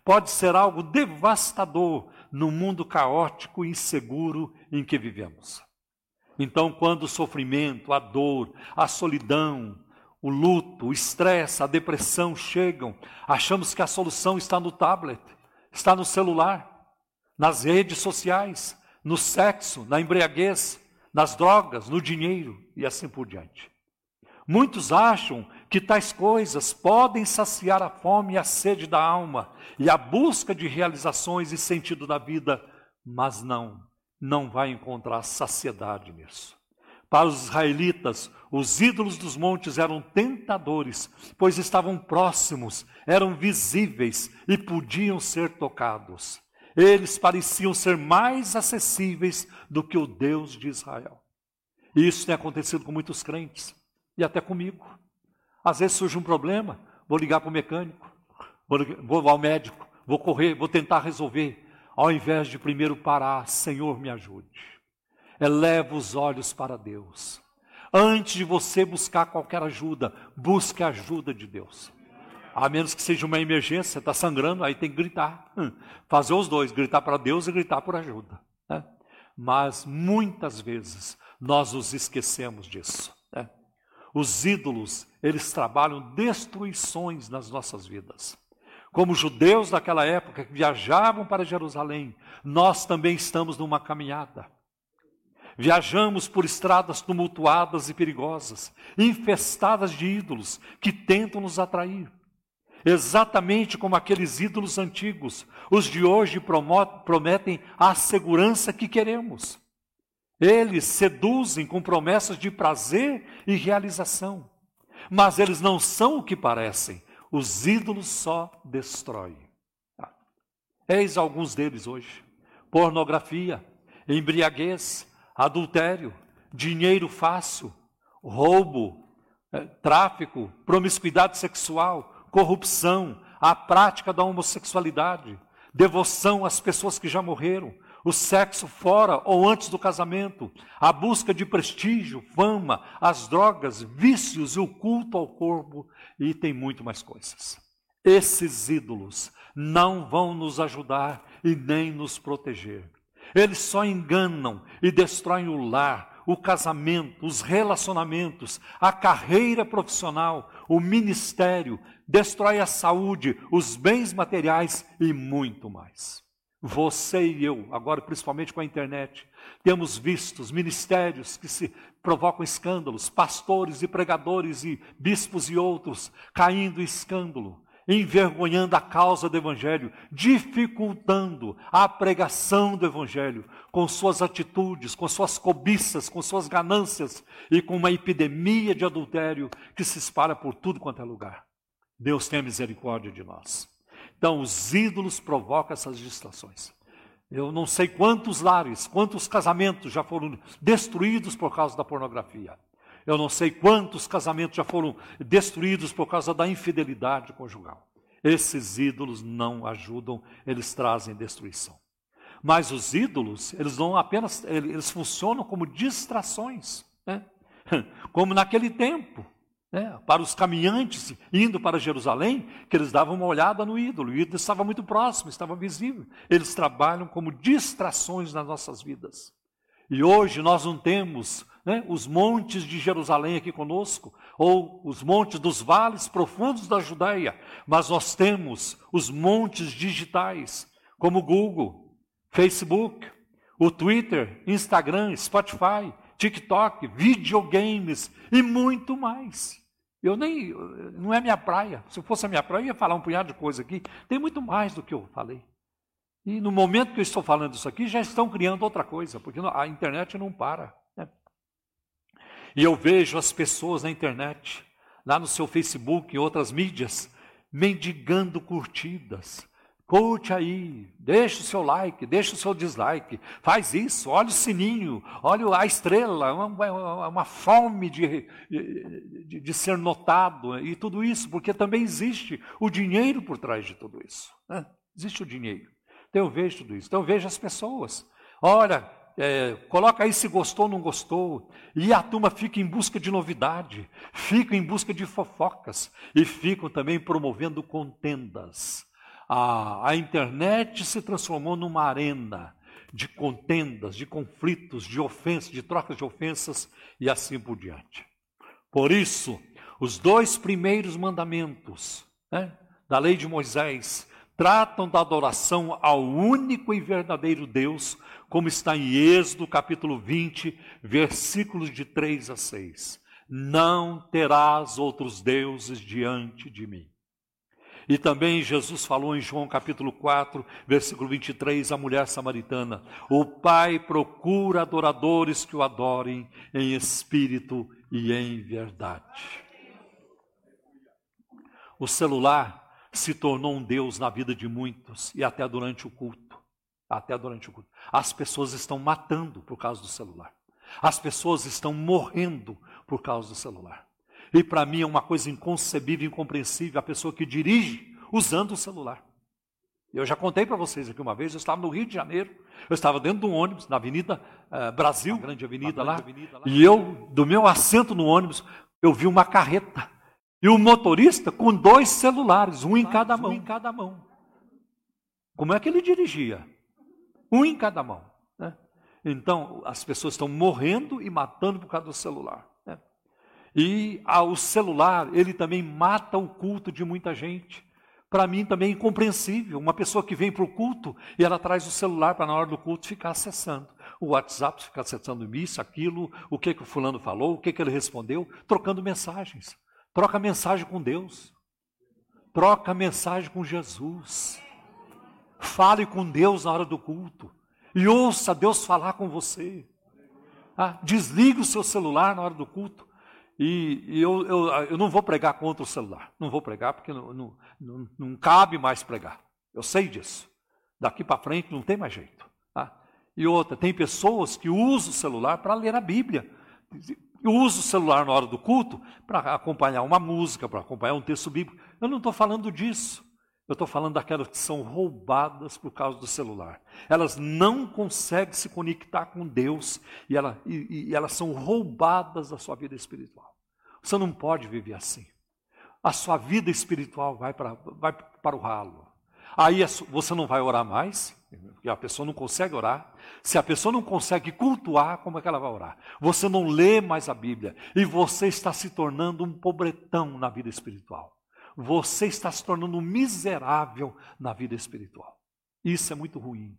pode ser algo devastador no mundo caótico e inseguro em que vivemos. Então, quando o sofrimento, a dor, a solidão, o luto, o estresse, a depressão chegam, achamos que a solução está no tablet, está no celular, nas redes sociais, no sexo, na embriaguez, nas drogas, no dinheiro e assim por diante. Muitos acham que tais coisas podem saciar a fome e a sede da alma e a busca de realizações e sentido da vida, mas não, não vai encontrar saciedade nisso. Para os israelitas, os ídolos dos montes eram tentadores, pois estavam próximos, eram visíveis e podiam ser tocados. Eles pareciam ser mais acessíveis do que o Deus de Israel. E isso tem acontecido com muitos crentes, e até comigo. Às vezes surge um problema, vou ligar para o mecânico, vou, vou ao médico, vou correr, vou tentar resolver. Ao invés de primeiro parar, Senhor, me ajude. Eleva os olhos para Deus. Antes de você buscar qualquer ajuda, busque a ajuda de Deus. A menos que seja uma emergência, está sangrando, aí tem que gritar. Hum, fazer os dois, gritar para Deus e gritar por ajuda. Né? Mas muitas vezes nós nos esquecemos disso. Né? Os ídolos, eles trabalham destruições nas nossas vidas. Como judeus daquela época que viajavam para Jerusalém, nós também estamos numa caminhada. Viajamos por estradas tumultuadas e perigosas, infestadas de ídolos que tentam nos atrair. Exatamente como aqueles ídolos antigos, os de hoje prometem a segurança que queremos. Eles seduzem com promessas de prazer e realização, mas eles não são o que parecem. Os ídolos só destroem. Eis alguns deles hoje: pornografia, embriaguez, adultério, dinheiro fácil, roubo, é, tráfico, promiscuidade sexual, corrupção, a prática da homossexualidade, devoção às pessoas que já morreram, o sexo fora ou antes do casamento, a busca de prestígio, fama, as drogas, vícios e o culto ao corpo, e tem muito mais coisas. Esses ídolos não vão nos ajudar e nem nos proteger. Eles só enganam e destroem o lar, o casamento, os relacionamentos, a carreira profissional, o ministério, destrói a saúde, os bens materiais e muito mais. Você e eu, agora principalmente com a internet, temos visto os ministérios que se provocam escândalos, pastores e pregadores e bispos e outros caindo em escândalo, envergonhando a causa do Evangelho, dificultando a pregação do Evangelho com suas atitudes, com suas cobiças, com suas ganâncias e com uma epidemia de adultério que se espalha por tudo quanto é lugar. Deus tenha misericórdia de nós. Então, os ídolos provocam essas distrações. Eu não sei quantos lares, quantos casamentos já foram destruídos por causa da pornografia. Eu não sei quantos casamentos já foram destruídos por causa da infidelidade conjugal. Esses ídolos não ajudam, eles trazem destruição. Mas os ídolos, eles não apenas, eles funcionam como distrações, né? Como naquele tempo. É, para os caminhantes indo para Jerusalém, que eles davam uma olhada no ídolo, o ídolo estava muito próximo, estava visível. Eles trabalham como distrações nas nossas vidas. E hoje nós não temos, né, os montes de Jerusalém aqui conosco, ou os montes dos vales profundos da Judeia, mas nós temos os montes digitais, como Google, Facebook, o Twitter, Instagram, Spotify, TikTok, videogames e muito mais. Eu nem, não é minha praia. Se fosse a minha praia, eu ia falar um punhado de coisa aqui. Tem muito mais do que eu falei. E no momento que eu estou falando isso aqui, já estão criando outra coisa, porque a internet não para. Né? E eu vejo as pessoas na internet, lá no seu Facebook e outras mídias, mendigando curtidas. Curte aí, deixa o seu like, deixa o seu dislike, faz isso, olha o sininho, olha a estrela, uma, uma fome de, de, de ser notado e tudo isso, porque também existe o dinheiro por trás de tudo isso. Né? Existe o dinheiro. Então eu vejo tudo isso, então eu vejo as pessoas, olha, é, coloca aí se gostou ou não gostou, e a turma fica em busca de novidade, fica em busca de fofocas, e ficam também promovendo contendas. A, a internet se transformou numa arena de contendas, de conflitos, de ofensas, de trocas de ofensas e assim por diante. Por isso, os dois primeiros mandamentos, né, da lei de Moisés tratam da adoração ao único e verdadeiro Deus, como está em Êxodo capítulo vinte, versículos de três a seis. Não terás outros deuses diante de mim. E também Jesus falou em João capítulo quatro, versículo vinte e três, a mulher samaritana: o Pai procura adoradores que o adorem em espírito e em verdade. O celular se tornou um Deus na vida de muitos, e até durante o culto. Até durante o culto. As pessoas estão matando por causa do celular. As pessoas estão morrendo por causa do celular. E para mim é uma coisa inconcebível, incompreensível, a pessoa que dirige usando o celular. Eu já contei para vocês aqui uma vez, eu estava no Rio de Janeiro, eu estava dentro de um ônibus, na Avenida uh, Brasil, a grande avenida, a grande lá, avenida lá, e eu, do meu assento no ônibus, eu vi uma carreta, e o motorista com dois celulares, um em cada mão. Um em cada mão. Como é que ele dirigia? Um em cada mão. Né? Então, as pessoas estão morrendo e matando por causa do celular. Né? E ah, o celular, ele também mata o culto de muita gente. Para mim também é incompreensível. Uma pessoa que vem para o culto e ela traz o celular para na hora do culto ficar acessando. O WhatsApp, ficar acessando isso, aquilo, o que, que o fulano falou, o que, que ele respondeu, trocando mensagens. Troca mensagem com Deus. Troca mensagem com Jesus. Fale com Deus na hora do culto. E ouça Deus falar com você. Ah, desligue o seu celular na hora do culto. E, e eu, eu, eu não vou pregar contra o celular. Não vou pregar porque não, não, não, não cabe mais pregar. Eu sei disso. Daqui para frente não tem mais jeito. Tá? E outra, tem pessoas que usam o celular para ler a Bíblia. Eu uso o celular na hora do culto para acompanhar uma música, para acompanhar um texto bíblico. Eu não estou falando disso. Eu estou falando daquelas que são roubadas por causa do celular. Elas não conseguem se conectar com Deus e, ela, e, e elas são roubadas da sua vida espiritual. Você não pode viver assim. A sua vida espiritual vai para, vai para o ralo. Aí você não vai orar mais, porque a pessoa não consegue orar. Se a pessoa não consegue cultuar, como é que ela vai orar? Você não lê mais a Bíblia e você está se tornando um pobretão na vida espiritual. Você está se tornando um miserável na vida espiritual. Isso é muito ruim.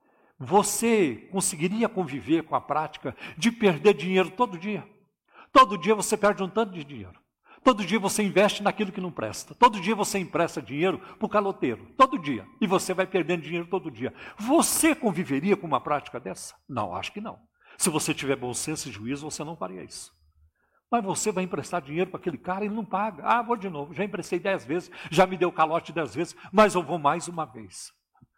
Você conseguiria conviver com a prática de perder dinheiro todo dia? Todo dia você perde um tanto de dinheiro. Todo dia você investe naquilo que não presta. Todo dia você empresta dinheiro para o caloteiro. Todo dia. E você vai perdendo dinheiro todo dia. Você conviveria com uma prática dessa? Não, acho que não. Se você tiver bom senso e juízo, você não faria isso. Mas você vai emprestar dinheiro para aquele cara e ele não paga. Ah, vou de novo. Já emprestei dez vezes, já me deu calote dez vezes, mas eu vou mais uma vez.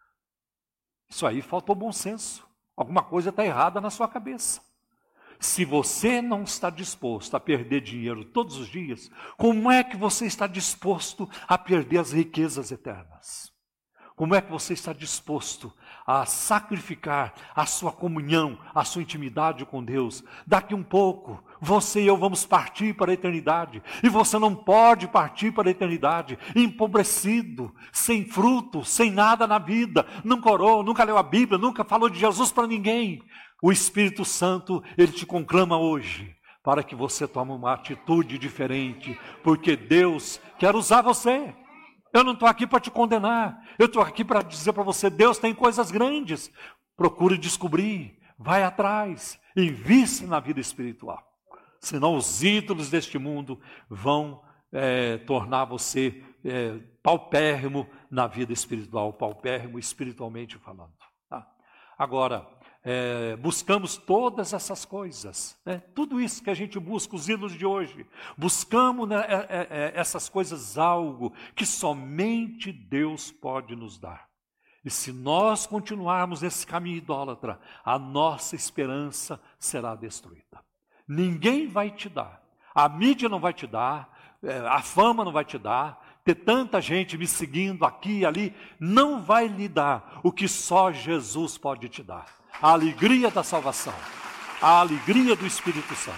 Isso aí faltou bom senso. Alguma coisa está errada na sua cabeça. Se você não está disposto a perder dinheiro todos os dias, como é que você está disposto a perder as riquezas eternas? Como é que você está disposto a sacrificar a sua comunhão, a sua intimidade com Deus? Daqui um pouco, você e eu vamos partir para a eternidade. E você não pode partir para a eternidade empobrecido, sem fruto, sem nada na vida. Nunca orou, nunca leu a Bíblia, nunca falou de Jesus para ninguém. O Espírito Santo, ele te conclama hoje para que você tome uma atitude diferente, porque Deus quer usar você. Eu não estou aqui para te condenar, eu estou aqui para dizer para você, Deus tem coisas grandes. Procure descobrir, vai atrás, invista na vida espiritual. Senão os ídolos deste mundo vão é, tornar você é, paupérrimo na vida espiritual, paupérrimo espiritualmente falando. Tá? Agora, É, buscamos todas essas coisas, né? Tudo isso que a gente busca, os ídolos de hoje, buscamos, né, é, é, essas coisas, algo que somente Deus pode nos dar. E se nós continuarmos nesse caminho idólatra, a nossa esperança será destruída. Ninguém vai te dar, a mídia não vai te dar, é, a fama não vai te dar, ter tanta gente me seguindo aqui e ali, não vai lhe dar o que só Jesus pode te dar. A alegria da salvação, a alegria do Espírito Santo.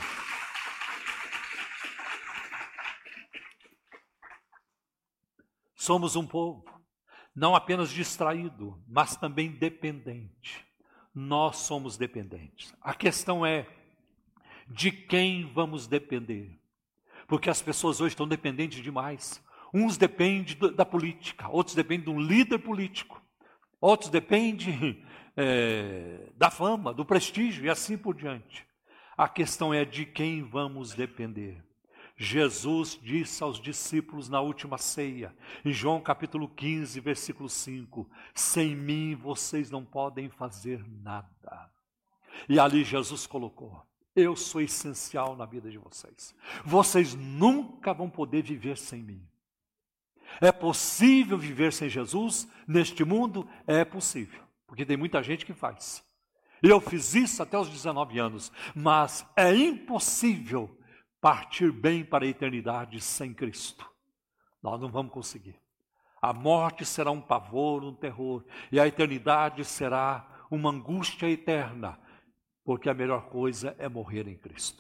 Somos um povo não apenas distraído, mas também dependente. Nós somos dependentes. A questão é, de quem vamos depender? Porque as pessoas hoje estão dependentes demais. Uns dependem da política, outros dependem de um líder político, outros dependem é, da fama, do prestígio e assim por diante. A questão é de quem vamos depender. Jesus disse aos discípulos na última ceia, em João capítulo quinze, versículo cinco, sem mim vocês não podem fazer nada. E ali Jesus colocou, eu sou essencial na vida de vocês. Vocês nunca vão poder viver sem mim. É possível viver sem Jesus neste mundo? É possível, porque tem muita gente que faz. Eu fiz isso até os dezenove anos, mas é impossível partir bem para a eternidade sem Cristo. Nós não vamos conseguir. A morte será um pavor, um terror, e a eternidade será uma angústia eterna, porque a melhor coisa é morrer em Cristo.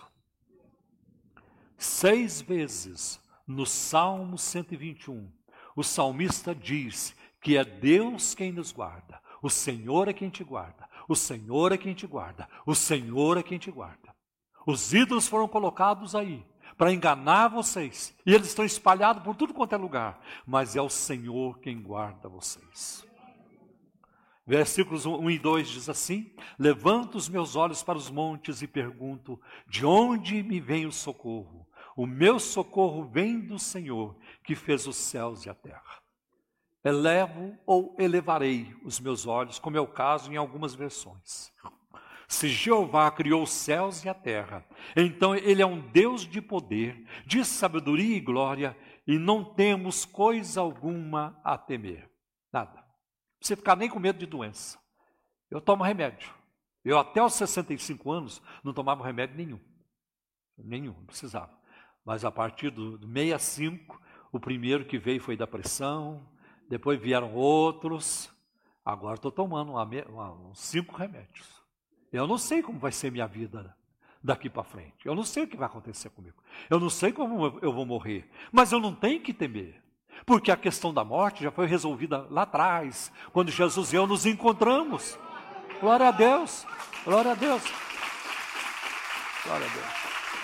Seis vezes no Salmo cento e vinte e um, o salmista diz que é Deus quem nos guarda, o Senhor é quem te guarda, o Senhor é quem te guarda, o Senhor é quem te guarda. Os ídolos foram colocados aí para enganar vocês, e eles estão espalhados por tudo quanto é lugar, mas é o Senhor quem guarda vocês. Versículos um e dois diz assim, levanto os meus olhos para os montes e pergunto, de onde me vem o socorro? O meu socorro vem do Senhor, que fez os céus e a terra. Elevo ou elevarei os meus olhos, como é o caso em algumas versões. Se Jeová criou os céus e a terra, então Ele é um Deus de poder, de sabedoria e glória, e não temos coisa alguma a temer. Nada. Não precisa ficar nem com medo de doença. Eu tomo remédio. Eu até os sessenta e cinco anos não tomava remédio nenhum. Nenhum, não precisava. Mas a partir do, do sessenta e cinco, o primeiro que veio foi da pressão, depois vieram outros. Agora estou tomando uma, uma, uns cinco remédios. Eu não sei como vai ser minha vida daqui para frente. Eu não sei o que vai acontecer comigo. Eu não sei como eu vou morrer. Mas eu não tenho que temer. Porque a questão da morte já foi resolvida lá atrás, quando Jesus e eu nos encontramos. Glória a Deus. Glória a Deus. Glória a Deus.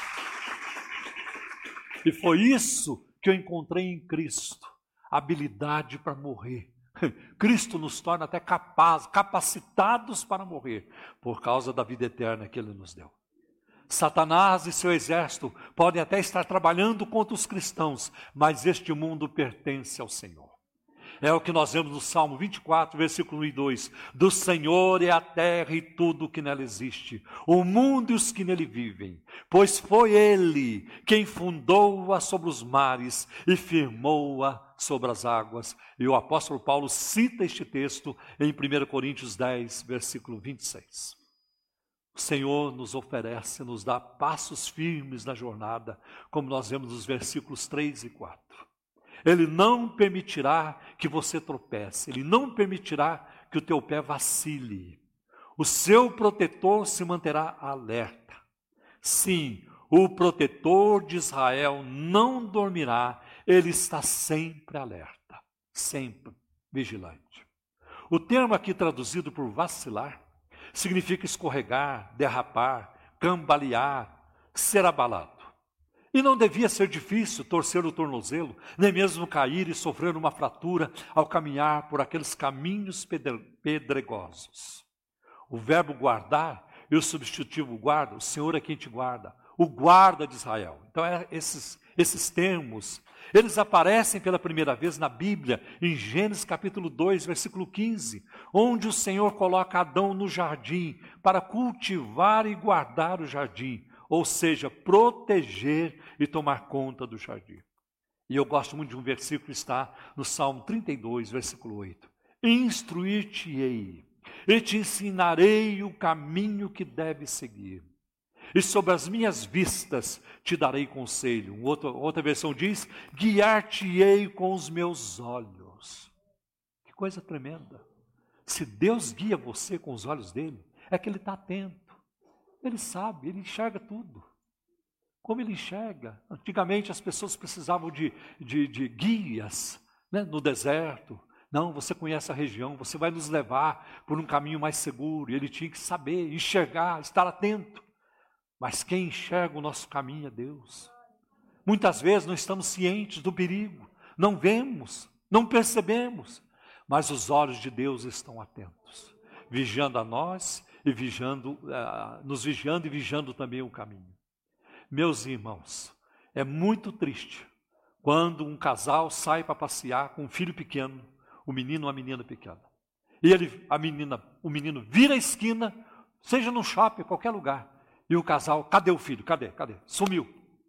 E foi isso que eu encontrei em Cristo. Habilidade para morrer. Cristo nos torna até capaz, capacitados para morrer, por causa da vida eterna que Ele nos deu. Satanás e seu exército podem até estar trabalhando contra os cristãos, mas este mundo pertence ao Senhor. É o que nós vemos no Salmo vinte e quatro, versículo um e dois. Do Senhor é a terra e tudo o que nela existe, o mundo e os que nele vivem. Pois foi Ele quem fundou-a sobre os mares e firmou-a sobre as águas. E o apóstolo Paulo cita este texto em primeira Coríntios dez, versículo vinte e seis. O Senhor nos oferece, nos dá passos firmes na jornada, como nós vemos nos versículos três e quatro. Ele não permitirá que você tropece, Ele não permitirá que o teu pé vacile. O seu protetor se manterá alerta. Sim, o protetor de Israel não dormirá, Ele está sempre alerta, sempre vigilante. O termo aqui traduzido por vacilar significa escorregar, derrapar, cambalear, ser abalado. E não devia ser difícil torcer o tornozelo, nem mesmo cair e sofrer uma fratura ao caminhar por aqueles caminhos pedregosos. O verbo guardar e o substantivo guarda, o Senhor é quem te guarda, o guarda de Israel. Então, é, esses, esses termos, eles aparecem pela primeira vez na Bíblia, em Gênesis capítulo dois, versículo quinze, onde o Senhor coloca Adão no jardim para cultivar e guardar o jardim. Ou seja, proteger e tomar conta do jardim. E eu gosto muito de um versículo que está no Salmo trinta e dois, versículo oito. Instruir-te-ei, e te ensinarei o caminho que deves seguir. E sobre as minhas vistas te darei conselho. Um outro, outra versão diz, guiar-te-ei com os meus olhos. Que coisa tremenda. Se Deus guia você com os olhos dele, é que ele está atento. Ele sabe, ele enxerga tudo. Como ele enxerga? Antigamente as pessoas precisavam de, de, de guias, né, no deserto, Não, você conhece a região, você vai nos levar por um caminho mais seguro. E ele tinha que saber, enxergar, estar atento. Mas quem enxerga o nosso caminho é Deus. Muitas vezes não estamos cientes do perigo, não vemos, não percebemos, mas os olhos de Deus estão atentos, vigiando a nós e vigiando, uh, nos vigiando e vigiando também o caminho. Meus irmãos, é muito triste quando um casal sai para passear com um filho pequeno, o menino ou a menina pequena. E ele, a menina, o menino vira a esquina, seja no shopping, qualquer lugar, e o casal, cadê o filho? Cadê? Cadê? Sumiu.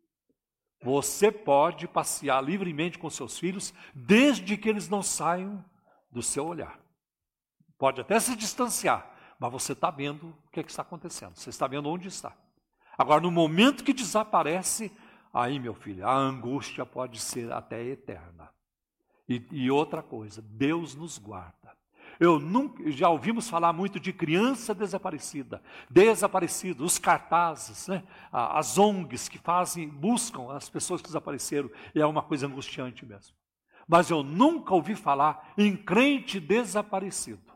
Você pode passear livremente com seus filhos, desde que eles não saiam do seu olhar. Pode até se distanciar, mas você está vendo o que, é que está acontecendo, você está vendo onde está. Agora, no momento que desaparece, aí, meu filho, a angústia pode ser até eterna. E, e outra coisa, Deus nos guarda. Eu nunca, já ouvimos falar muito de criança desaparecida, desaparecida, os cartazes, né? As O N Gs que fazem, buscam as pessoas que desapareceram, e é uma coisa angustiante mesmo. Mas eu nunca ouvi falar em crente desaparecido.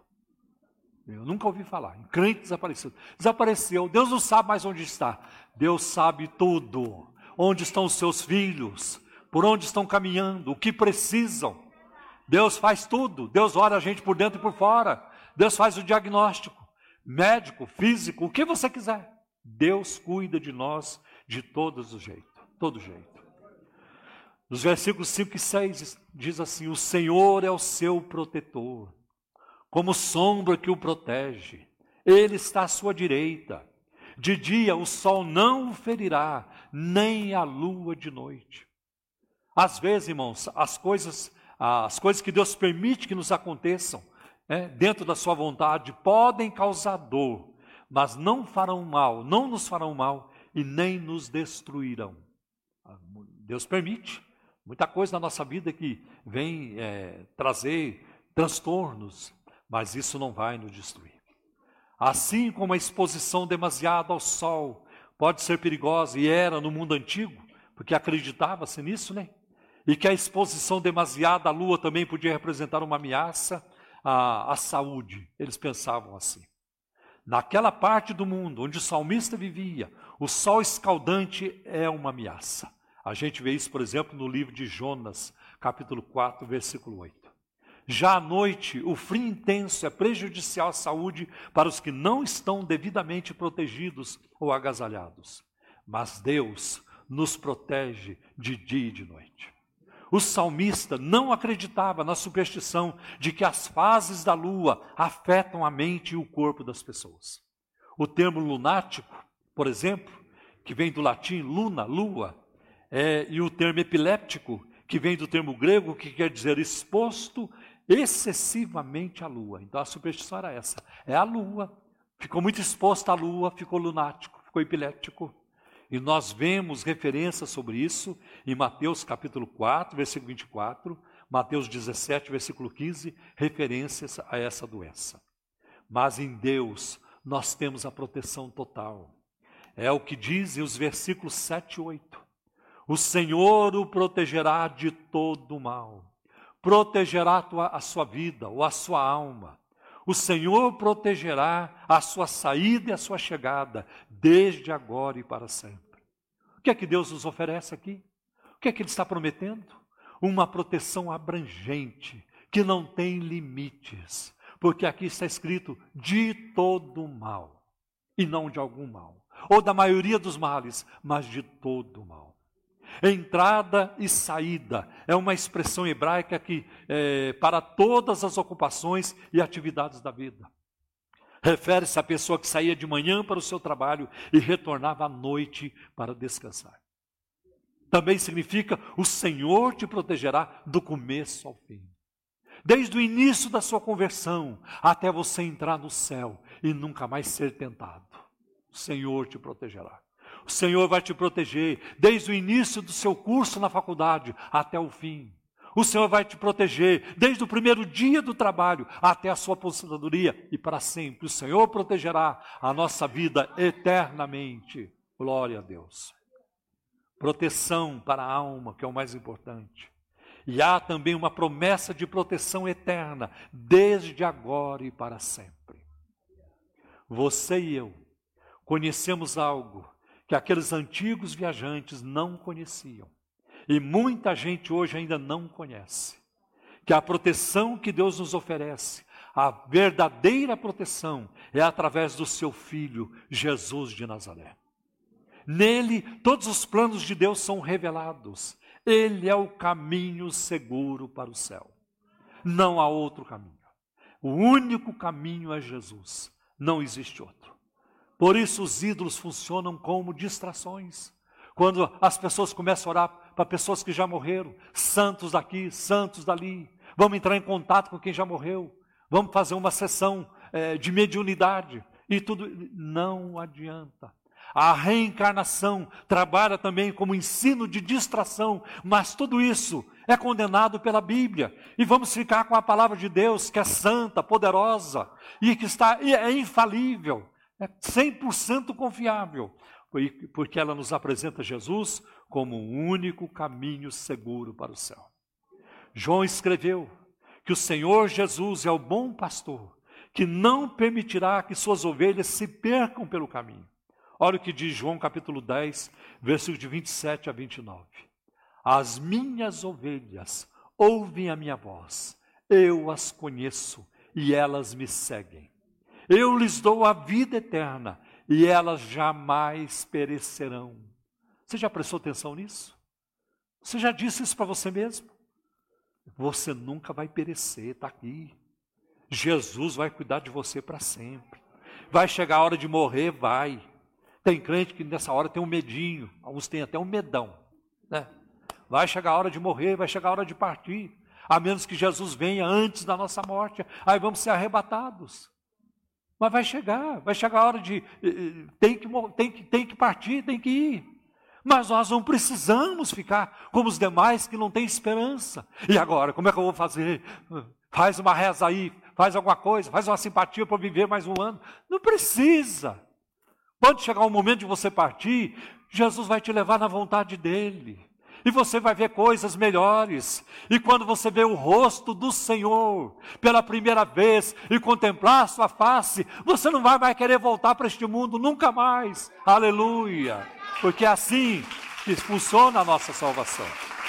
Eu nunca ouvi falar em crente desaparecido. Desapareceu, Deus não sabe mais onde está. Deus sabe tudo. Onde estão os seus filhos, por onde estão caminhando, o que precisam. Deus faz tudo, Deus olha a gente por dentro e por fora. Deus faz o diagnóstico, médico, físico, o que você quiser. Deus cuida de nós de todos os jeitos, todo jeito. Nos versículos cinco e seis diz assim: o Senhor é o seu protetor, como sombra que o protege. Ele está à sua direita. De dia o sol não o ferirá, nem a lua de noite. Às vezes, irmãos, as coisas, as coisas que Deus permite que nos aconteçam, né, dentro da sua vontade, podem causar dor, mas não farão mal, não nos farão mal e nem nos destruirão. Deus permite muita coisa na nossa vida que vem é, trazer transtornos, mas isso não vai nos destruir. Assim como a exposição demasiada ao sol pode ser perigosa, e era no mundo antigo, porque acreditava-se nisso, né? E que a exposição demasiada à lua também podia representar uma ameaça à, à saúde. Eles pensavam assim. Naquela parte do mundo onde o salmista vivia, o sol escaldante é uma ameaça. A gente vê isso, por exemplo, no livro de Jonas, capítulo quatro, versículo oito. Já à noite, o frio intenso é prejudicial à saúde para os que não estão devidamente protegidos ou agasalhados. Mas Deus nos protege de dia e de noite. O salmista não acreditava na superstição de que as fases da lua afetam a mente e o corpo das pessoas. O termo lunático, por exemplo, que vem do latim luna, lua, é, e o termo epiléptico, que vem do termo grego, que quer dizer exposto excessivamente à lua. Então a superstição era essa, é a lua, ficou muito exposta à lua, ficou lunático, ficou epiléptico. E nós vemos referências sobre isso em Mateus capítulo quatro, versículo vinte e quatro, Mateus dezessete, versículo quinze, referências a essa doença. Mas em Deus nós temos a proteção total. É o que dizem os versículos sete e oito. O Senhor o protegerá de todo o mal. Protegerá a, tua, a sua vida ou a sua alma. O Senhor protegerá a sua saída e a sua chegada, desde agora e para sempre. O que é que Deus nos oferece aqui? O que é que Ele está prometendo? Uma proteção abrangente, que não tem limites. Porque aqui está escrito, de todo mal, e não de algum mal. Ou da maioria dos males, mas de todo mal. Entrada e saída é uma expressão hebraica que é, para todas as ocupações e atividades da vida. Refere-se à pessoa que saía de manhã para o seu trabalho e retornava à noite para descansar. Também significa o Senhor te protegerá do começo ao fim. Desde o início da sua conversão até você entrar no céu e nunca mais ser tentado. O Senhor te protegerá. O Senhor vai te proteger desde o início do seu curso na faculdade até o fim. O Senhor vai te proteger desde o primeiro dia do trabalho até a sua aposentadoria e para sempre. O Senhor protegerá a nossa vida eternamente. Glória a Deus. Proteção para a alma, que é o mais importante. E há também uma promessa de proteção eterna, desde agora e para sempre. Você e eu conhecemos algo que aqueles antigos viajantes não conheciam. E muita gente hoje ainda não conhece. Que a proteção que Deus nos oferece, a verdadeira proteção, é através do seu Filho, Jesus de Nazaré. Nele, todos os planos de Deus são revelados. Ele é o caminho seguro para o céu. Não há outro caminho. O único caminho é Jesus. Não existe outro. Por isso os ídolos funcionam como distrações. Quando as pessoas começam a orar para pessoas que já morreram, santos daqui, santos dali, vamos entrar em contato com quem já morreu, vamos fazer uma sessão é, de mediunidade, e tudo, não adianta. A reencarnação trabalha também como ensino de distração, mas tudo isso é condenado pela Bíblia. E vamos ficar com a palavra de Deus, que é santa, poderosa, e que está, é infalível, é cem por cento confiável, porque ela nos apresenta Jesus como o único caminho seguro para o céu. João escreveu que o Senhor Jesus é o bom pastor, que não permitirá que suas ovelhas se percam pelo caminho. Olha o que diz João capítulo dez, versículo de vinte e sete a vinte e nove. As minhas ovelhas ouvem a minha voz, eu as conheço e elas me seguem. Eu lhes dou a vida eterna e elas jamais perecerão. Você já prestou atenção nisso? Você já disse isso para você mesmo? Você nunca vai perecer, está aqui. Jesus vai cuidar de você para sempre. Vai chegar a hora de morrer, vai. Tem crente que nessa hora tem um medinho, alguns têm até um medão, né? Vai chegar a hora de morrer, vai chegar a hora de partir, a menos que Jesus venha antes da nossa morte, aí vamos ser arrebatados. Mas vai chegar, vai chegar a hora de, tem que, tem que, tem que partir, tem que ir. Mas nós não precisamos ficar como os demais que não têm esperança. E agora, como é que eu vou fazer? Faz uma reza aí, faz alguma coisa, faz uma simpatia para viver mais um ano. Não precisa. Quando chegar o momento de você partir, Jesus vai te levar na vontade dEle. E você vai ver coisas melhores. E quando você vê o rosto do Senhor pela primeira vez e contemplar a sua face, você não vai mais querer voltar para este mundo nunca mais. Aleluia! Porque é assim que funciona a nossa salvação.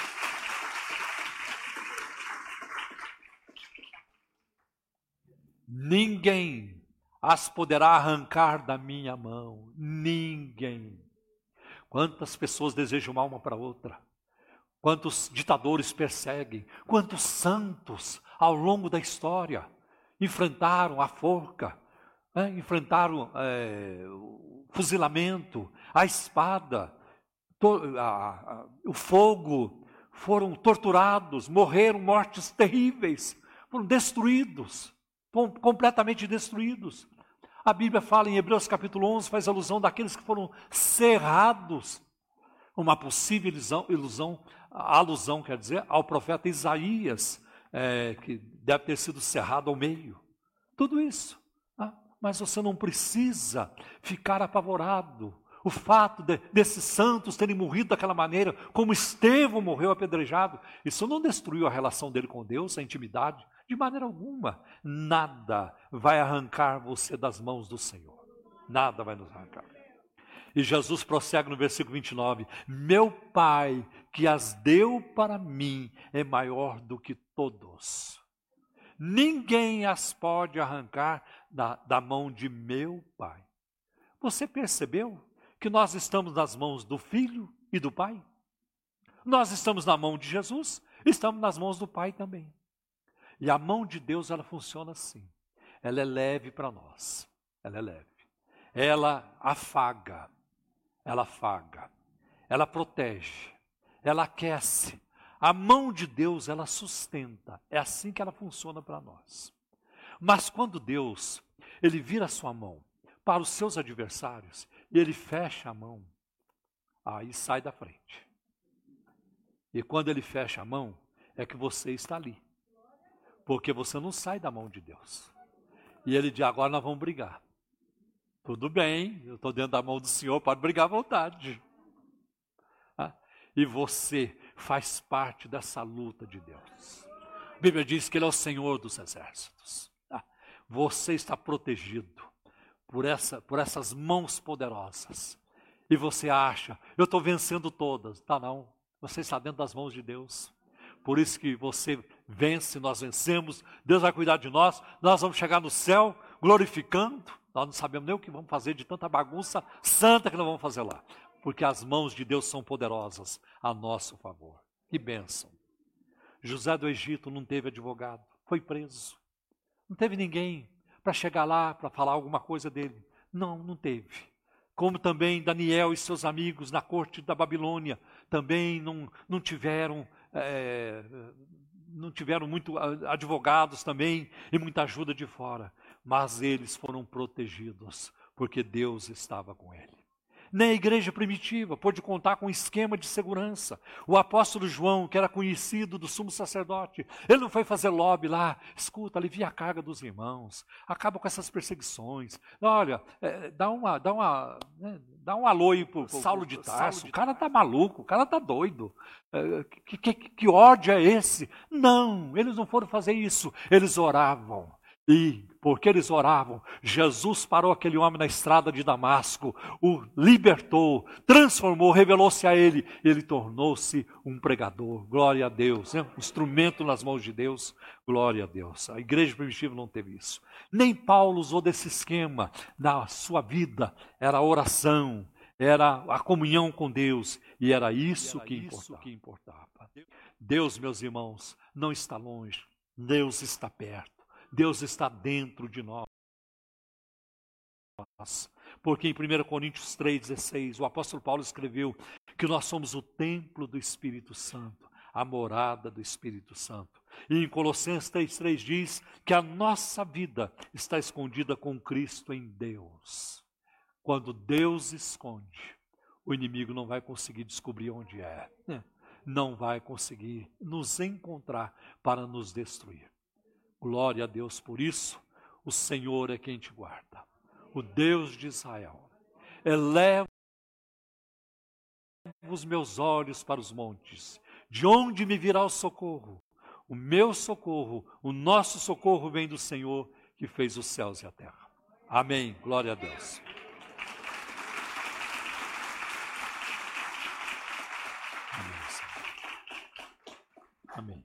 Ninguém as poderá arrancar da minha mão. Ninguém. Quantas pessoas desejam mal uma para outra. Quantos ditadores perseguem. Quantos santos ao longo da história enfrentaram a forca, né? enfrentaram é, o fuzilamento, a espada, to, a, a, o fogo, foram torturados, morreram mortes terríveis, foram destruídos. Completamente destruídos. A Bíblia fala em Hebreus capítulo onze, faz alusão daqueles que foram cerrados. Uma possível ilusão, ilusão alusão, quer dizer, ao profeta Isaías, é, que deve ter sido cerrado ao meio. Tudo isso. Ah, mas você não precisa ficar apavorado. O fato de, desses santos terem morrido daquela maneira, como Estevão morreu apedrejado, isso não destruiu a relação dele com Deus, a intimidade. De maneira alguma, nada vai arrancar você das mãos do Senhor. Nada vai nos arrancar. E Jesus prossegue no versículo vinte e nove. Meu Pai, que as deu para mim, é maior do que todos. Ninguém as pode arrancar da, da mão de meu Pai. Você percebeu que nós estamos nas mãos do Filho e do Pai? Nós estamos na mão de Jesus, estamos nas mãos do Pai também. E a mão de Deus, ela funciona assim. Ela é leve para nós. Ela é leve. Ela afaga. Ela afaga. Ela protege. Ela aquece. A mão de Deus, ela sustenta. É assim que ela funciona para nós. Mas quando Deus, ele vira a sua mão para os seus adversários, e ele fecha a mão, aí sai da frente. E quando ele fecha a mão, é que você está ali. Porque você não sai da mão de Deus. E ele diz, agora nós vamos brigar. Tudo bem, eu estou dentro da mão do Senhor, pode brigar à vontade. Ah, e você faz parte dessa luta de Deus. A Bíblia diz que Ele é o Senhor dos exércitos. Você está protegido por, essa, por essas mãos poderosas. E você acha, eu estou vencendo todas. Tá não, você está dentro das mãos de Deus. Por isso que você vence, nós vencemos, Deus vai cuidar de nós, nós vamos chegar no céu glorificando. Nós não sabemos nem o que vamos fazer de tanta bagunça santa que nós vamos fazer lá. Porque as mãos de Deus são poderosas a nosso favor. Que bênção. José do Egito não teve advogado, foi preso. Não teve ninguém para chegar lá, para falar alguma coisa dele. Não, não teve. Como também Daniel e seus amigos na corte da Babilônia também não, não tiveram, é, não tiveram muito advogados também e muita ajuda de fora. Mas eles foram protegidos, porque Deus estava com ele. Nem a igreja primitiva pôde contar com um esquema de segurança. O apóstolo João, que era conhecido do sumo sacerdote, ele não foi fazer lobby lá, escuta, alivia a carga dos irmãos, acaba com essas perseguições. Olha, é, dá, uma, dá, uma, né, dá um alô aí para o Saulo de Tarso, o cara está maluco, o cara está doido. É, que, que, que ódio é esse? Não, eles não foram fazer isso, eles oravam. E porque eles oravam, Jesus parou aquele homem na estrada de Damasco, o libertou, transformou, revelou-se a ele. Ele tornou-se um pregador, glória a Deus, né? Um instrumento nas mãos de Deus, glória a Deus. A igreja primitiva não teve isso. Nem Paulo usou desse esquema na sua vida, era a oração, era a comunhão com Deus, e era isso, e era que, isso importava. que importava. Deus, meus irmãos, não está longe, Deus está perto. Deus está dentro de nós. Porque em primeira Coríntios três, dezesseis, o apóstolo Paulo escreveu que nós somos o templo do Espírito Santo, a morada do Espírito Santo. E em Colossenses três, três diz que a nossa vida está escondida com Cristo em Deus. Quando Deus esconde, o inimigo não vai conseguir descobrir onde é. Não vai conseguir nos encontrar para nos destruir. Glória a Deus por isso, o Senhor é quem te guarda, o Deus de Israel. Eleva os meus olhos para os montes, de onde me virá o socorro? O meu socorro, o nosso socorro vem do Senhor, que fez os céus e a terra. Amém, glória a Deus. Amém.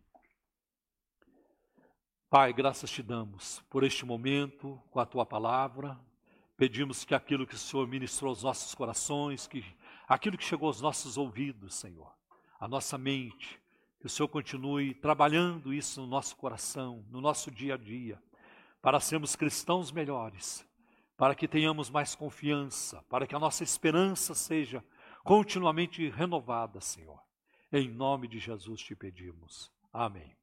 Pai, graças te damos por este momento, com a Tua palavra. Pedimos que aquilo que o Senhor ministrou aos nossos corações, que aquilo que chegou aos nossos ouvidos, Senhor, a nossa mente, que o Senhor continue trabalhando isso no nosso coração, no nosso dia a dia, para sermos cristãos melhores, para que tenhamos mais confiança, para que a nossa esperança seja continuamente renovada, Senhor. Em nome de Jesus te pedimos. Amém.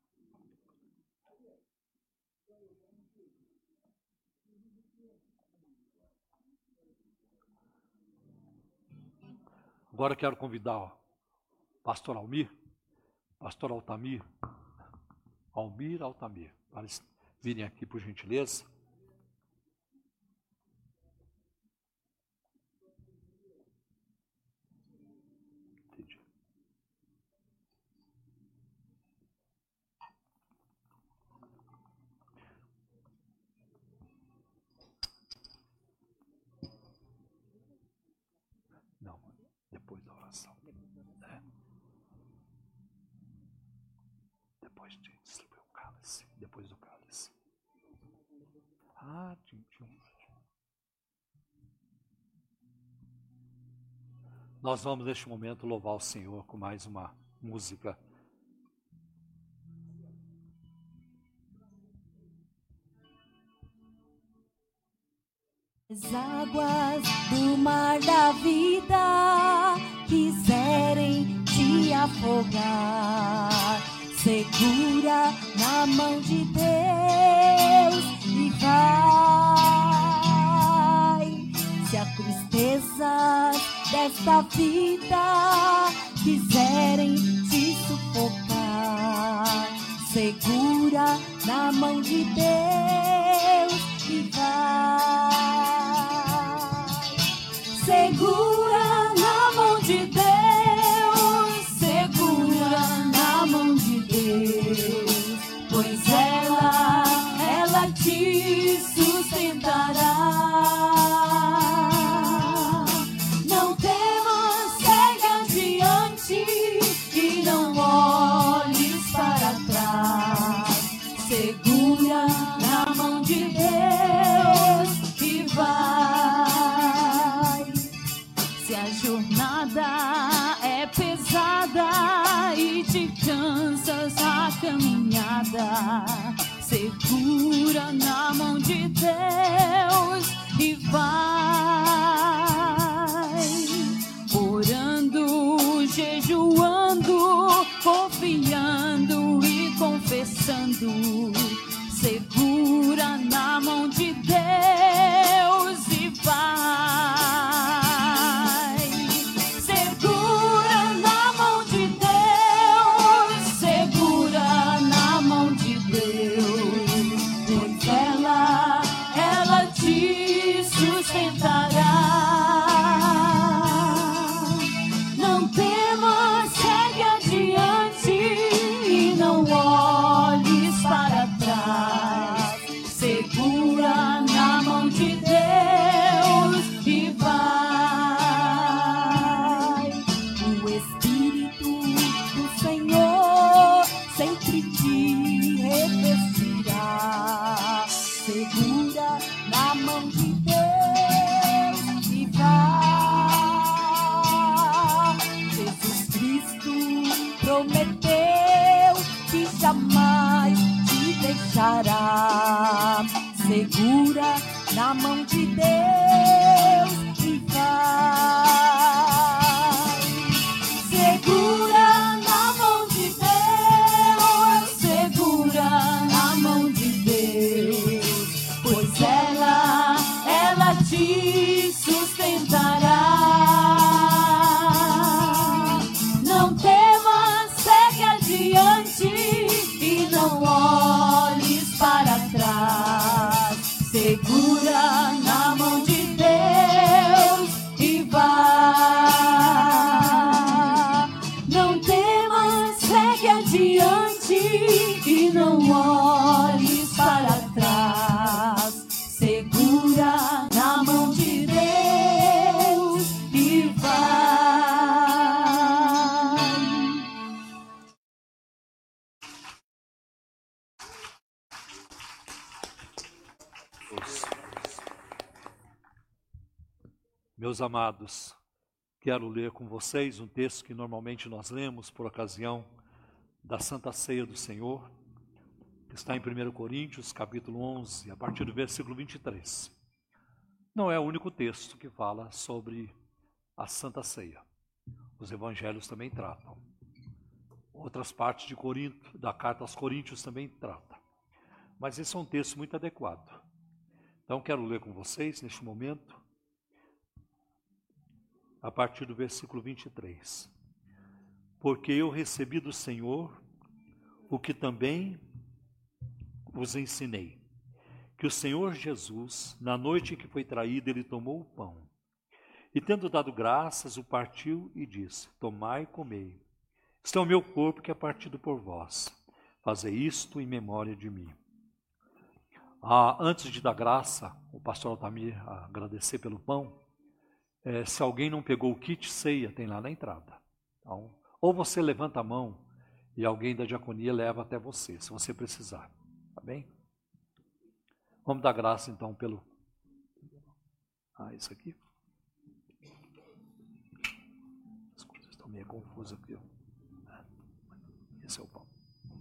Agora quero convidar o pastor Almir, pastor Altamir, Almir Altamir, para virem aqui por gentileza. Entendi. Não, depois da oração. É. Depois de distribuir o cálice. Depois do cálice. Ah, tinha, tinha. Nós vamos neste momento louvar o Senhor com mais uma música. As águas do mar da vida quiserem te afogar, segura na mão de Deus e vai. Se a tristeza desta vida quiserem te sufocar, segura na mão de Deus e vai. Segura na mão de Deus, segura segura na mão de Deus e vai orando, jejuando, confiando e confessando. Segura na mão de Deus e vai. Segura na mão de Deus, segura na mão de Deus, pois ela, ela te sustentará. Não temas, segue adiante e não olhes para trás. Segura na mão de Deus e vai. O Espírito do Senhor sempre te revestirá. Segura na mão de Deus e vai. Jesus Cristo prometeu que jamais te deixará. Segura na mão de Deus e vai. Segura na mão de Deus, segura na mão de Deus, pois ela, ela te sustentará. Não temas, segue adiante e não olhes para trás. Segura na mão de Deus e vai. Não temas, segue adiante e não olhes para trás. Segura na mão de Deus e vai. Meus amados, quero ler com vocês um texto que normalmente nós lemos por ocasião da Santa Ceia do Senhor, que está em primeiro Coríntios, capítulo onze, a partir do versículo vinte e três. Não é o único texto que fala sobre a Santa Ceia. Os evangelhos também tratam. Outras partes de Corinto, da carta aos Coríntios também tratam. Mas esse é um texto muito adequado. Então quero ler com vocês, neste momento, a partir do versículo vinte e três. Porque eu recebi do Senhor o que também vos ensinei, que o Senhor Jesus, na noite em que foi traído, ele tomou o pão, e tendo dado graças, o partiu e disse: tomai e comei, isto é o meu corpo que é partido por vós, fazei isto em memória de mim. Ah, antes de dar graça, o pastor Altamir agradecer pelo pão, É, se alguém não pegou o kit ceia, tem lá na entrada. Então, ou você levanta a mão e alguém da diaconia leva até você, se você precisar. Tá bem? Vamos dar graça então pelo... Ah, isso aqui? As coisas estão meio confusas aqui. Esse é o pão.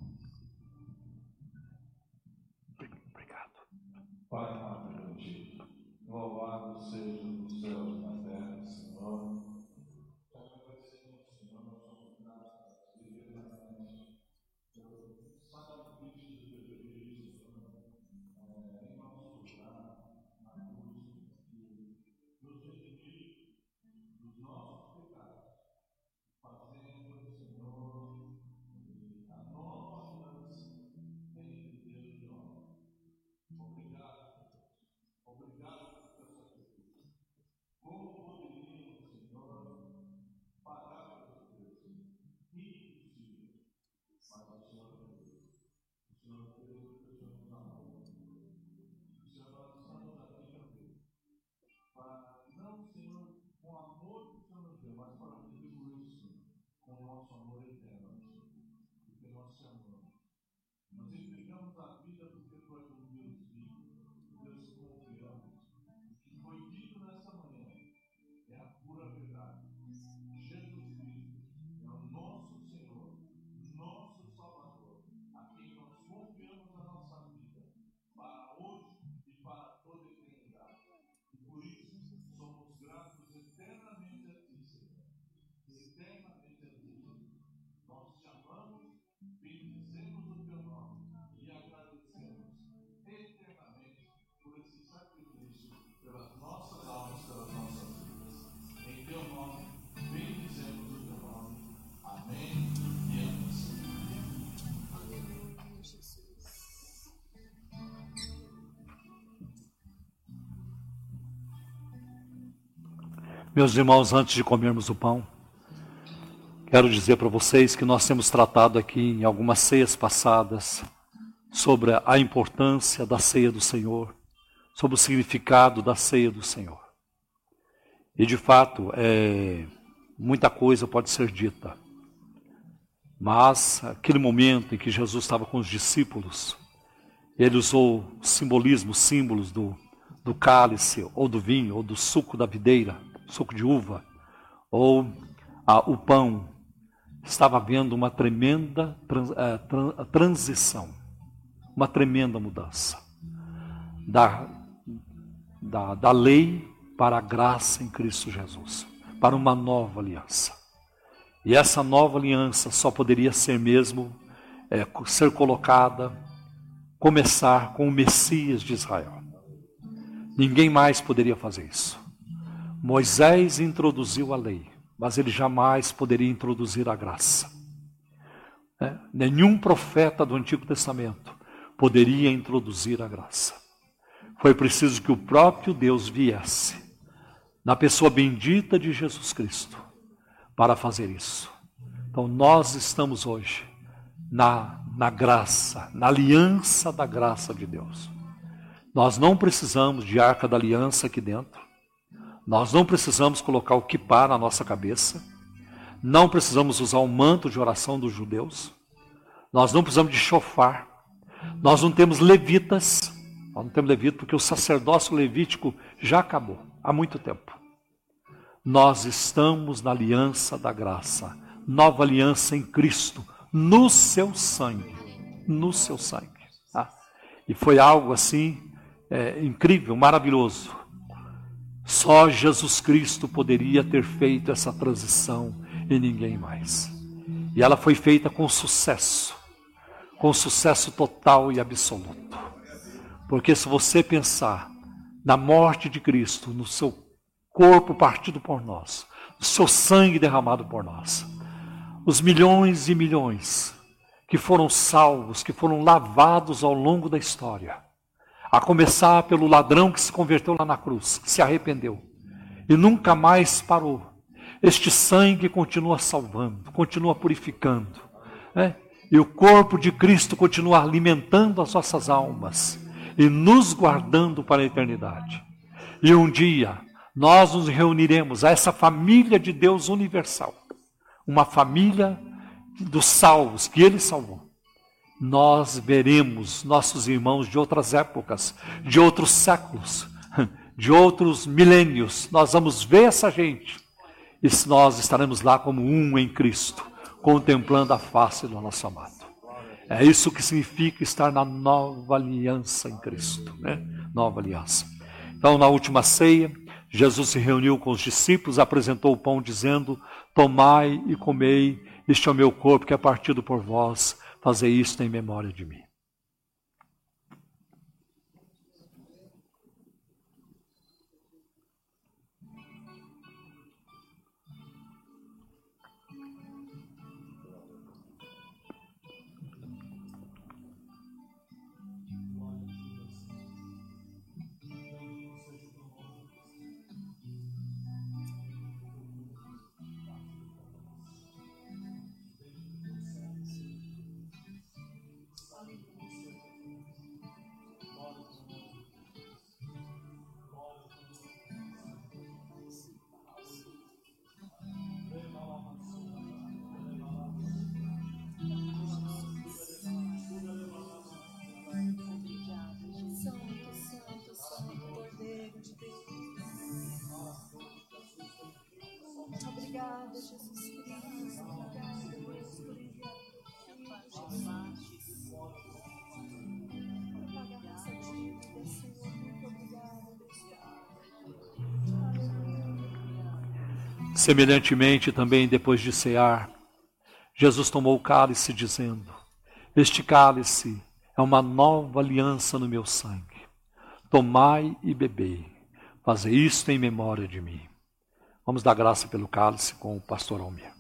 Obrigado. Pai amado, louvado seja os céus na terra, Senhor. Te agradecemos, Senhor, nós somos gratos a Ti, eternamente, pelo sacrifício de Jesus, Senhor, em nosso lugar, na cruz, que nos redimiu dos nossos pecados, fazendo, Senhor, a nova aliança entre Deus e homem. Obrigado, obrigado. Como poderíamos, Senhor, pagar pelos preços? Impossível. Mas o Senhor fez. O Senhor fez porque o Senhor nos amou. O Senhor, nós estamos aqui também. Para, não, Senhor, com o amor que o Senhor nos deu, mas para retribuir, Senhor, com o nosso amor eterno, Senhor. Porque nós te amamos. Nós entregamos a vida porque tu és um Deus vivo, um Deus que confiamos. O que foi dito nessa manhã é a pura verdade. Jesus Cristo é o nosso Senhor, nosso Salvador, a quem nós confiamos a nossa vida para Meus irmãos, antes de comermos o pão, quero dizer para vocês que nós temos tratado aqui em algumas ceias passadas sobre a importância da ceia do Senhor, sobre o significado da ceia do Senhor. E de fato, é, muita coisa pode ser dita. Mas aquele momento em que Jesus estava com os discípulos, ele usou simbolismos, símbolos do, do cálice, ou do vinho, ou do suco da videira, suco de uva, ou ah, o pão. Estava havendo uma tremenda trans, eh, trans, transição, uma tremenda mudança da, da, da lei para a graça em Cristo Jesus, para uma nova aliança. E essa nova aliança só poderia ser mesmo, é, ser colocada, começar com o Messias de Israel. Ninguém mais poderia fazer isso. Moisés introduziu a lei, mas ele jamais poderia introduzir a graça. É, nenhum profeta do Antigo Testamento poderia introduzir a graça. Foi preciso que o próprio Deus viesse, na pessoa bendita de Jesus Cristo, para fazer isso. Então nós estamos hoje na, na graça, na aliança da graça de Deus. Nós não precisamos de arca da aliança aqui dentro. Nós não precisamos colocar o quipá na nossa cabeça. Não precisamos usar o manto de oração dos judeus. Nós não precisamos de chofar. Nós não temos levitas. Nós não temos levita porque o sacerdócio levítico já acabou há muito tempo. Nós estamos na aliança da graça. Nova aliança em Cristo, no seu sangue. No seu sangue. Tá? E foi algo assim é, incrível, maravilhoso. Só Jesus Cristo poderia ter feito essa transição e ninguém mais. E ela foi feita com sucesso, com sucesso total e absoluto. Porque se você pensar na morte de Cristo, no seu corpo partido por nós, no seu sangue derramado por nós, os milhões e milhões que foram salvos, que foram lavados ao longo da história, a começar pelo ladrão que se converteu lá na cruz, que se arrependeu e nunca mais parou. Este sangue continua salvando, continua purificando, né? E o corpo de Cristo continua alimentando as nossas almas e nos guardando para a eternidade. E um dia nós nos reuniremos a essa família de Deus universal, uma família dos salvos que Ele salvou. Nós veremos nossos irmãos de outras épocas, de outros séculos, de outros milênios. Nós vamos ver essa gente e nós estaremos lá como um em Cristo, contemplando a face do nosso amado. É isso que significa estar na nova aliança em Cristo, né? Nova aliança. Então, na última ceia, Jesus se reuniu com os discípulos, apresentou o pão dizendo: tomai e comei, este é o meu corpo que é partido por vós. Fazer isto em memória de mim. Obrigada, Jesus Cristo. Obrigada, Deus, por enviar pagar nossa dívida, Senhor. Muito obrigada, Deus. Semelhantemente, também depois de cear, Jesus tomou o cálice dizendo: este cálice é uma nova aliança no meu sangue. Tomai e bebei. Fazei isto em memória de mim. Vamos dar graça pelo cálice com o pastor Almir.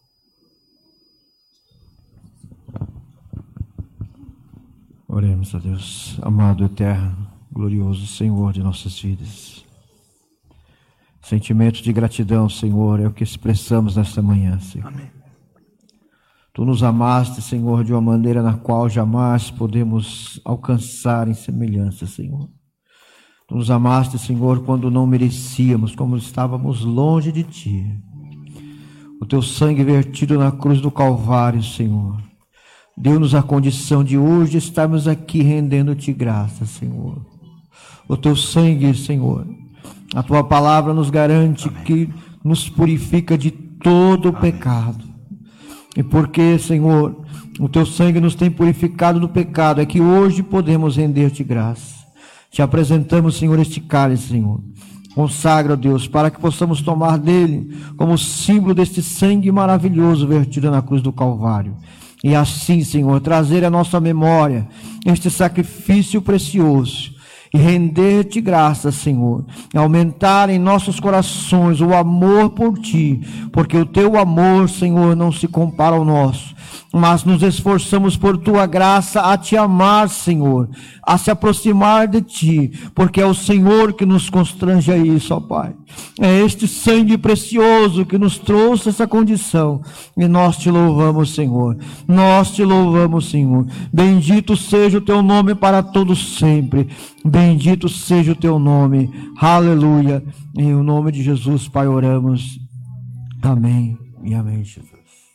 Oremos a Deus, amado, eterno, glorioso Senhor de nossas vidas. Sentimento de gratidão, Senhor, é o que expressamos nesta manhã, Senhor. Amém. Tu nos amaste, Senhor, de uma maneira na qual jamais podemos alcançar em semelhança, Senhor. Tu nos amaste, Senhor, quando não merecíamos, como estávamos longe de Ti. O Teu sangue vertido na cruz do Calvário, Senhor, deu-nos a condição de hoje estarmos aqui rendendo-Te graça, Senhor. O Teu sangue, Senhor, a Tua palavra nos garante Amém. Que nos purifica de todo o pecado. E porque, Senhor, o Teu sangue nos tem purificado do pecado, é que hoje podemos render-Te graça. Te apresentamos, Senhor, este cálice, Senhor. Consagra, Deus, para que possamos tomar dele como símbolo deste sangue maravilhoso vertido na cruz do Calvário. E assim, Senhor, trazer à nossa memória este sacrifício precioso e render-te graças, Senhor, e aumentar em nossos corações o amor por Ti, porque o Teu amor, Senhor, não se compara ao nosso, mas nos esforçamos por Tua graça a Te amar, Senhor, a se aproximar de Ti, porque é o Senhor que nos constrange a isso, ó Pai. É este sangue precioso que nos trouxe essa condição, e nós Te louvamos, Senhor, nós Te louvamos, Senhor. Bendito seja o Teu nome para todos sempre, bendito seja o Teu nome, aleluia. Em o nome de Jesus, Pai, oramos, amém e amém, Jesus.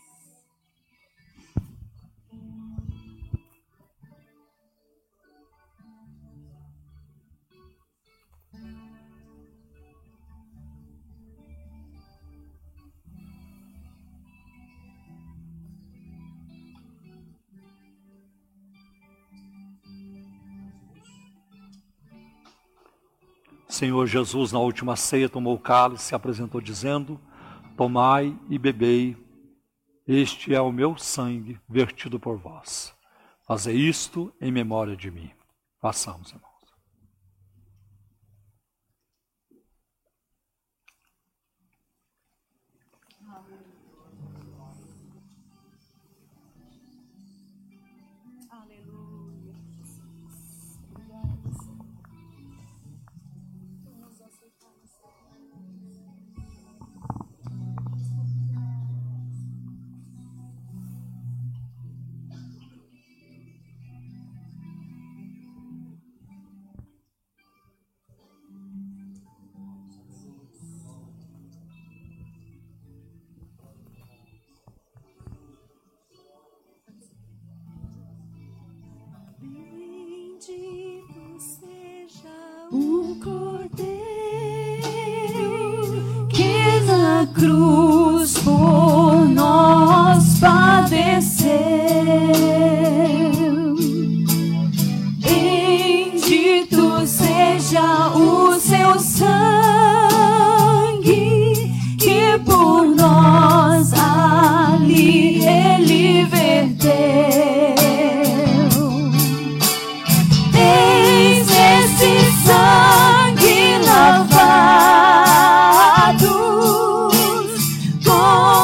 Senhor Jesus, na última ceia, tomou o cálice, se apresentou dizendo: tomai e bebei, este é o meu sangue vertido por vós. Fazei isto em memória de mim. Façamos, irmãos. O Cordeiro que na cruz por nós padeceu, bendito seja o seu sangue que por nós ali ele verteu. Sangue lavado com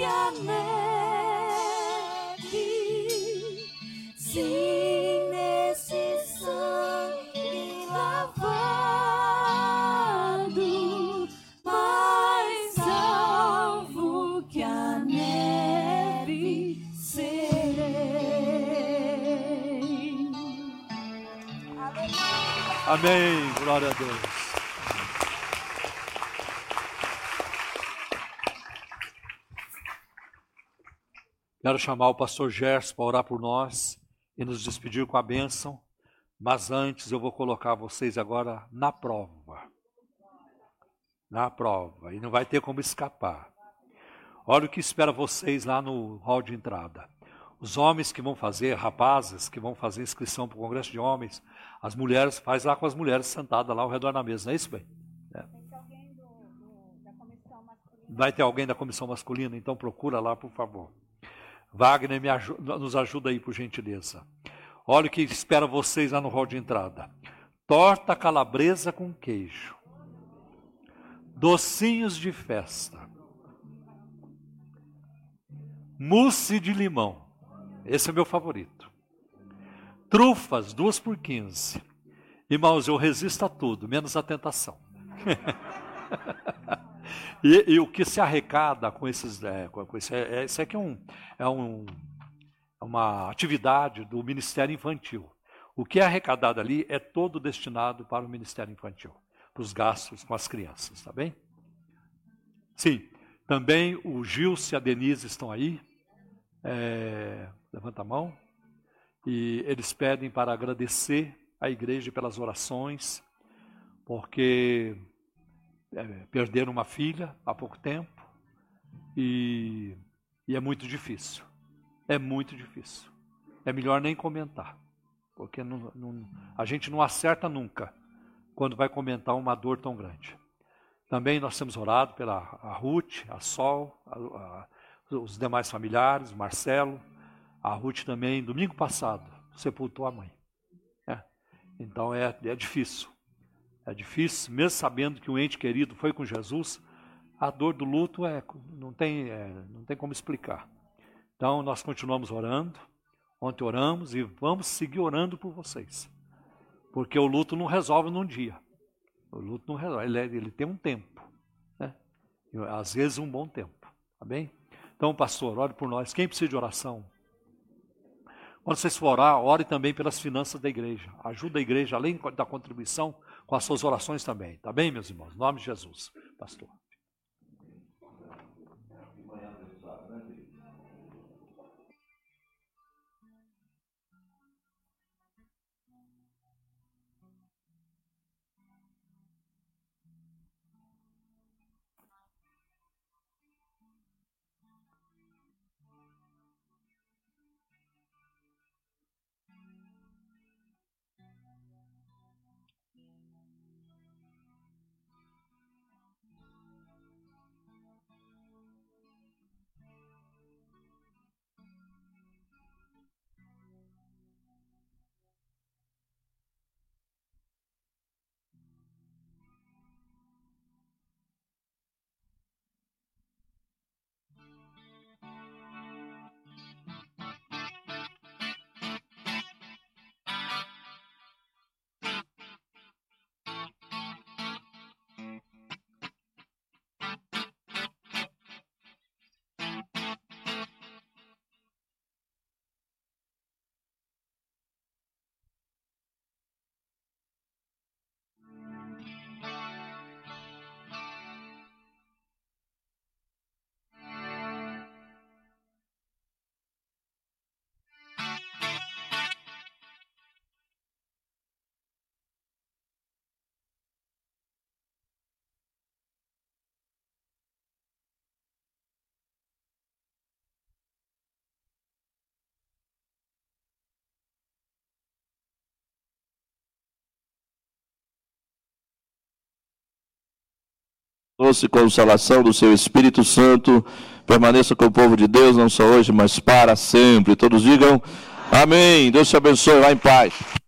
a neve. Sim, nesse sangue lavado, mais alvo que a neve serei. Amém. Glória a Deus. Quero chamar o pastor Gerson para orar por nós e nos despedir com a bênção, mas antes eu vou colocar vocês agora na prova. Na prova, e não vai ter como escapar. Olha o que espera vocês lá no hall de entrada. Os homens que vão fazer, rapazes que vão fazer inscrição para o congresso de homens, as mulheres, faz lá com as mulheres sentadas lá ao redor da mesa, não é isso, bem? É. Vai ter alguém da comissão masculina, então procura lá, por favor. Wagner, me ajuda, nos ajuda aí, por gentileza. Olha o que espera vocês lá no hall de entrada. Torta calabresa com queijo. Docinhos de festa. Mousse de limão. Esse é meu favorito. Trufas, duas por quinze. Irmãos, eu resisto a tudo, menos a tentação. E, e o que se arrecada com esses... É, com esse, é, esse aqui é, um, é um, uma atividade do Ministério Infantil. O que é arrecadado ali é todo destinado para o Ministério Infantil, para os gastos com as crianças, tá bem? Sim, também o Gilson e a Denise estão aí. É, levanta a mão. E eles pedem para agradecer a igreja pelas orações, porque... É, perderam uma filha há pouco tempo e, e é muito difícil, é muito difícil, é melhor nem comentar, porque não, não, a gente não acerta nunca quando vai comentar uma dor tão grande. Também nós temos orado pela a Ruth, a Sol, a, a, os demais familiares, Marcelo, a Ruth também, domingo passado, sepultou a mãe. É, então é, é difícil. É difícil, mesmo sabendo que um ente querido foi com Jesus, a dor do luto é, não, tem, é, não tem como explicar. Então, nós continuamos orando, ontem oramos e vamos seguir orando por vocês. Porque o luto não resolve num dia. O luto não resolve, ele, é, ele tem um tempo. Né? E, às vezes um bom tempo. Tá bem? Então, pastor, ore por nós. Quem precisa de oração? Quando vocês for orar, ore também pelas finanças da igreja. Ajuda a igreja, além da contribuição, com as suas orações também. Tá bem, meus irmãos? Em nome de Jesus. Pastor. Doce consolação do seu Espírito Santo permaneça com o povo de Deus, não só hoje, mas para sempre. Todos digam amém. Deus te abençoe. Vá em paz.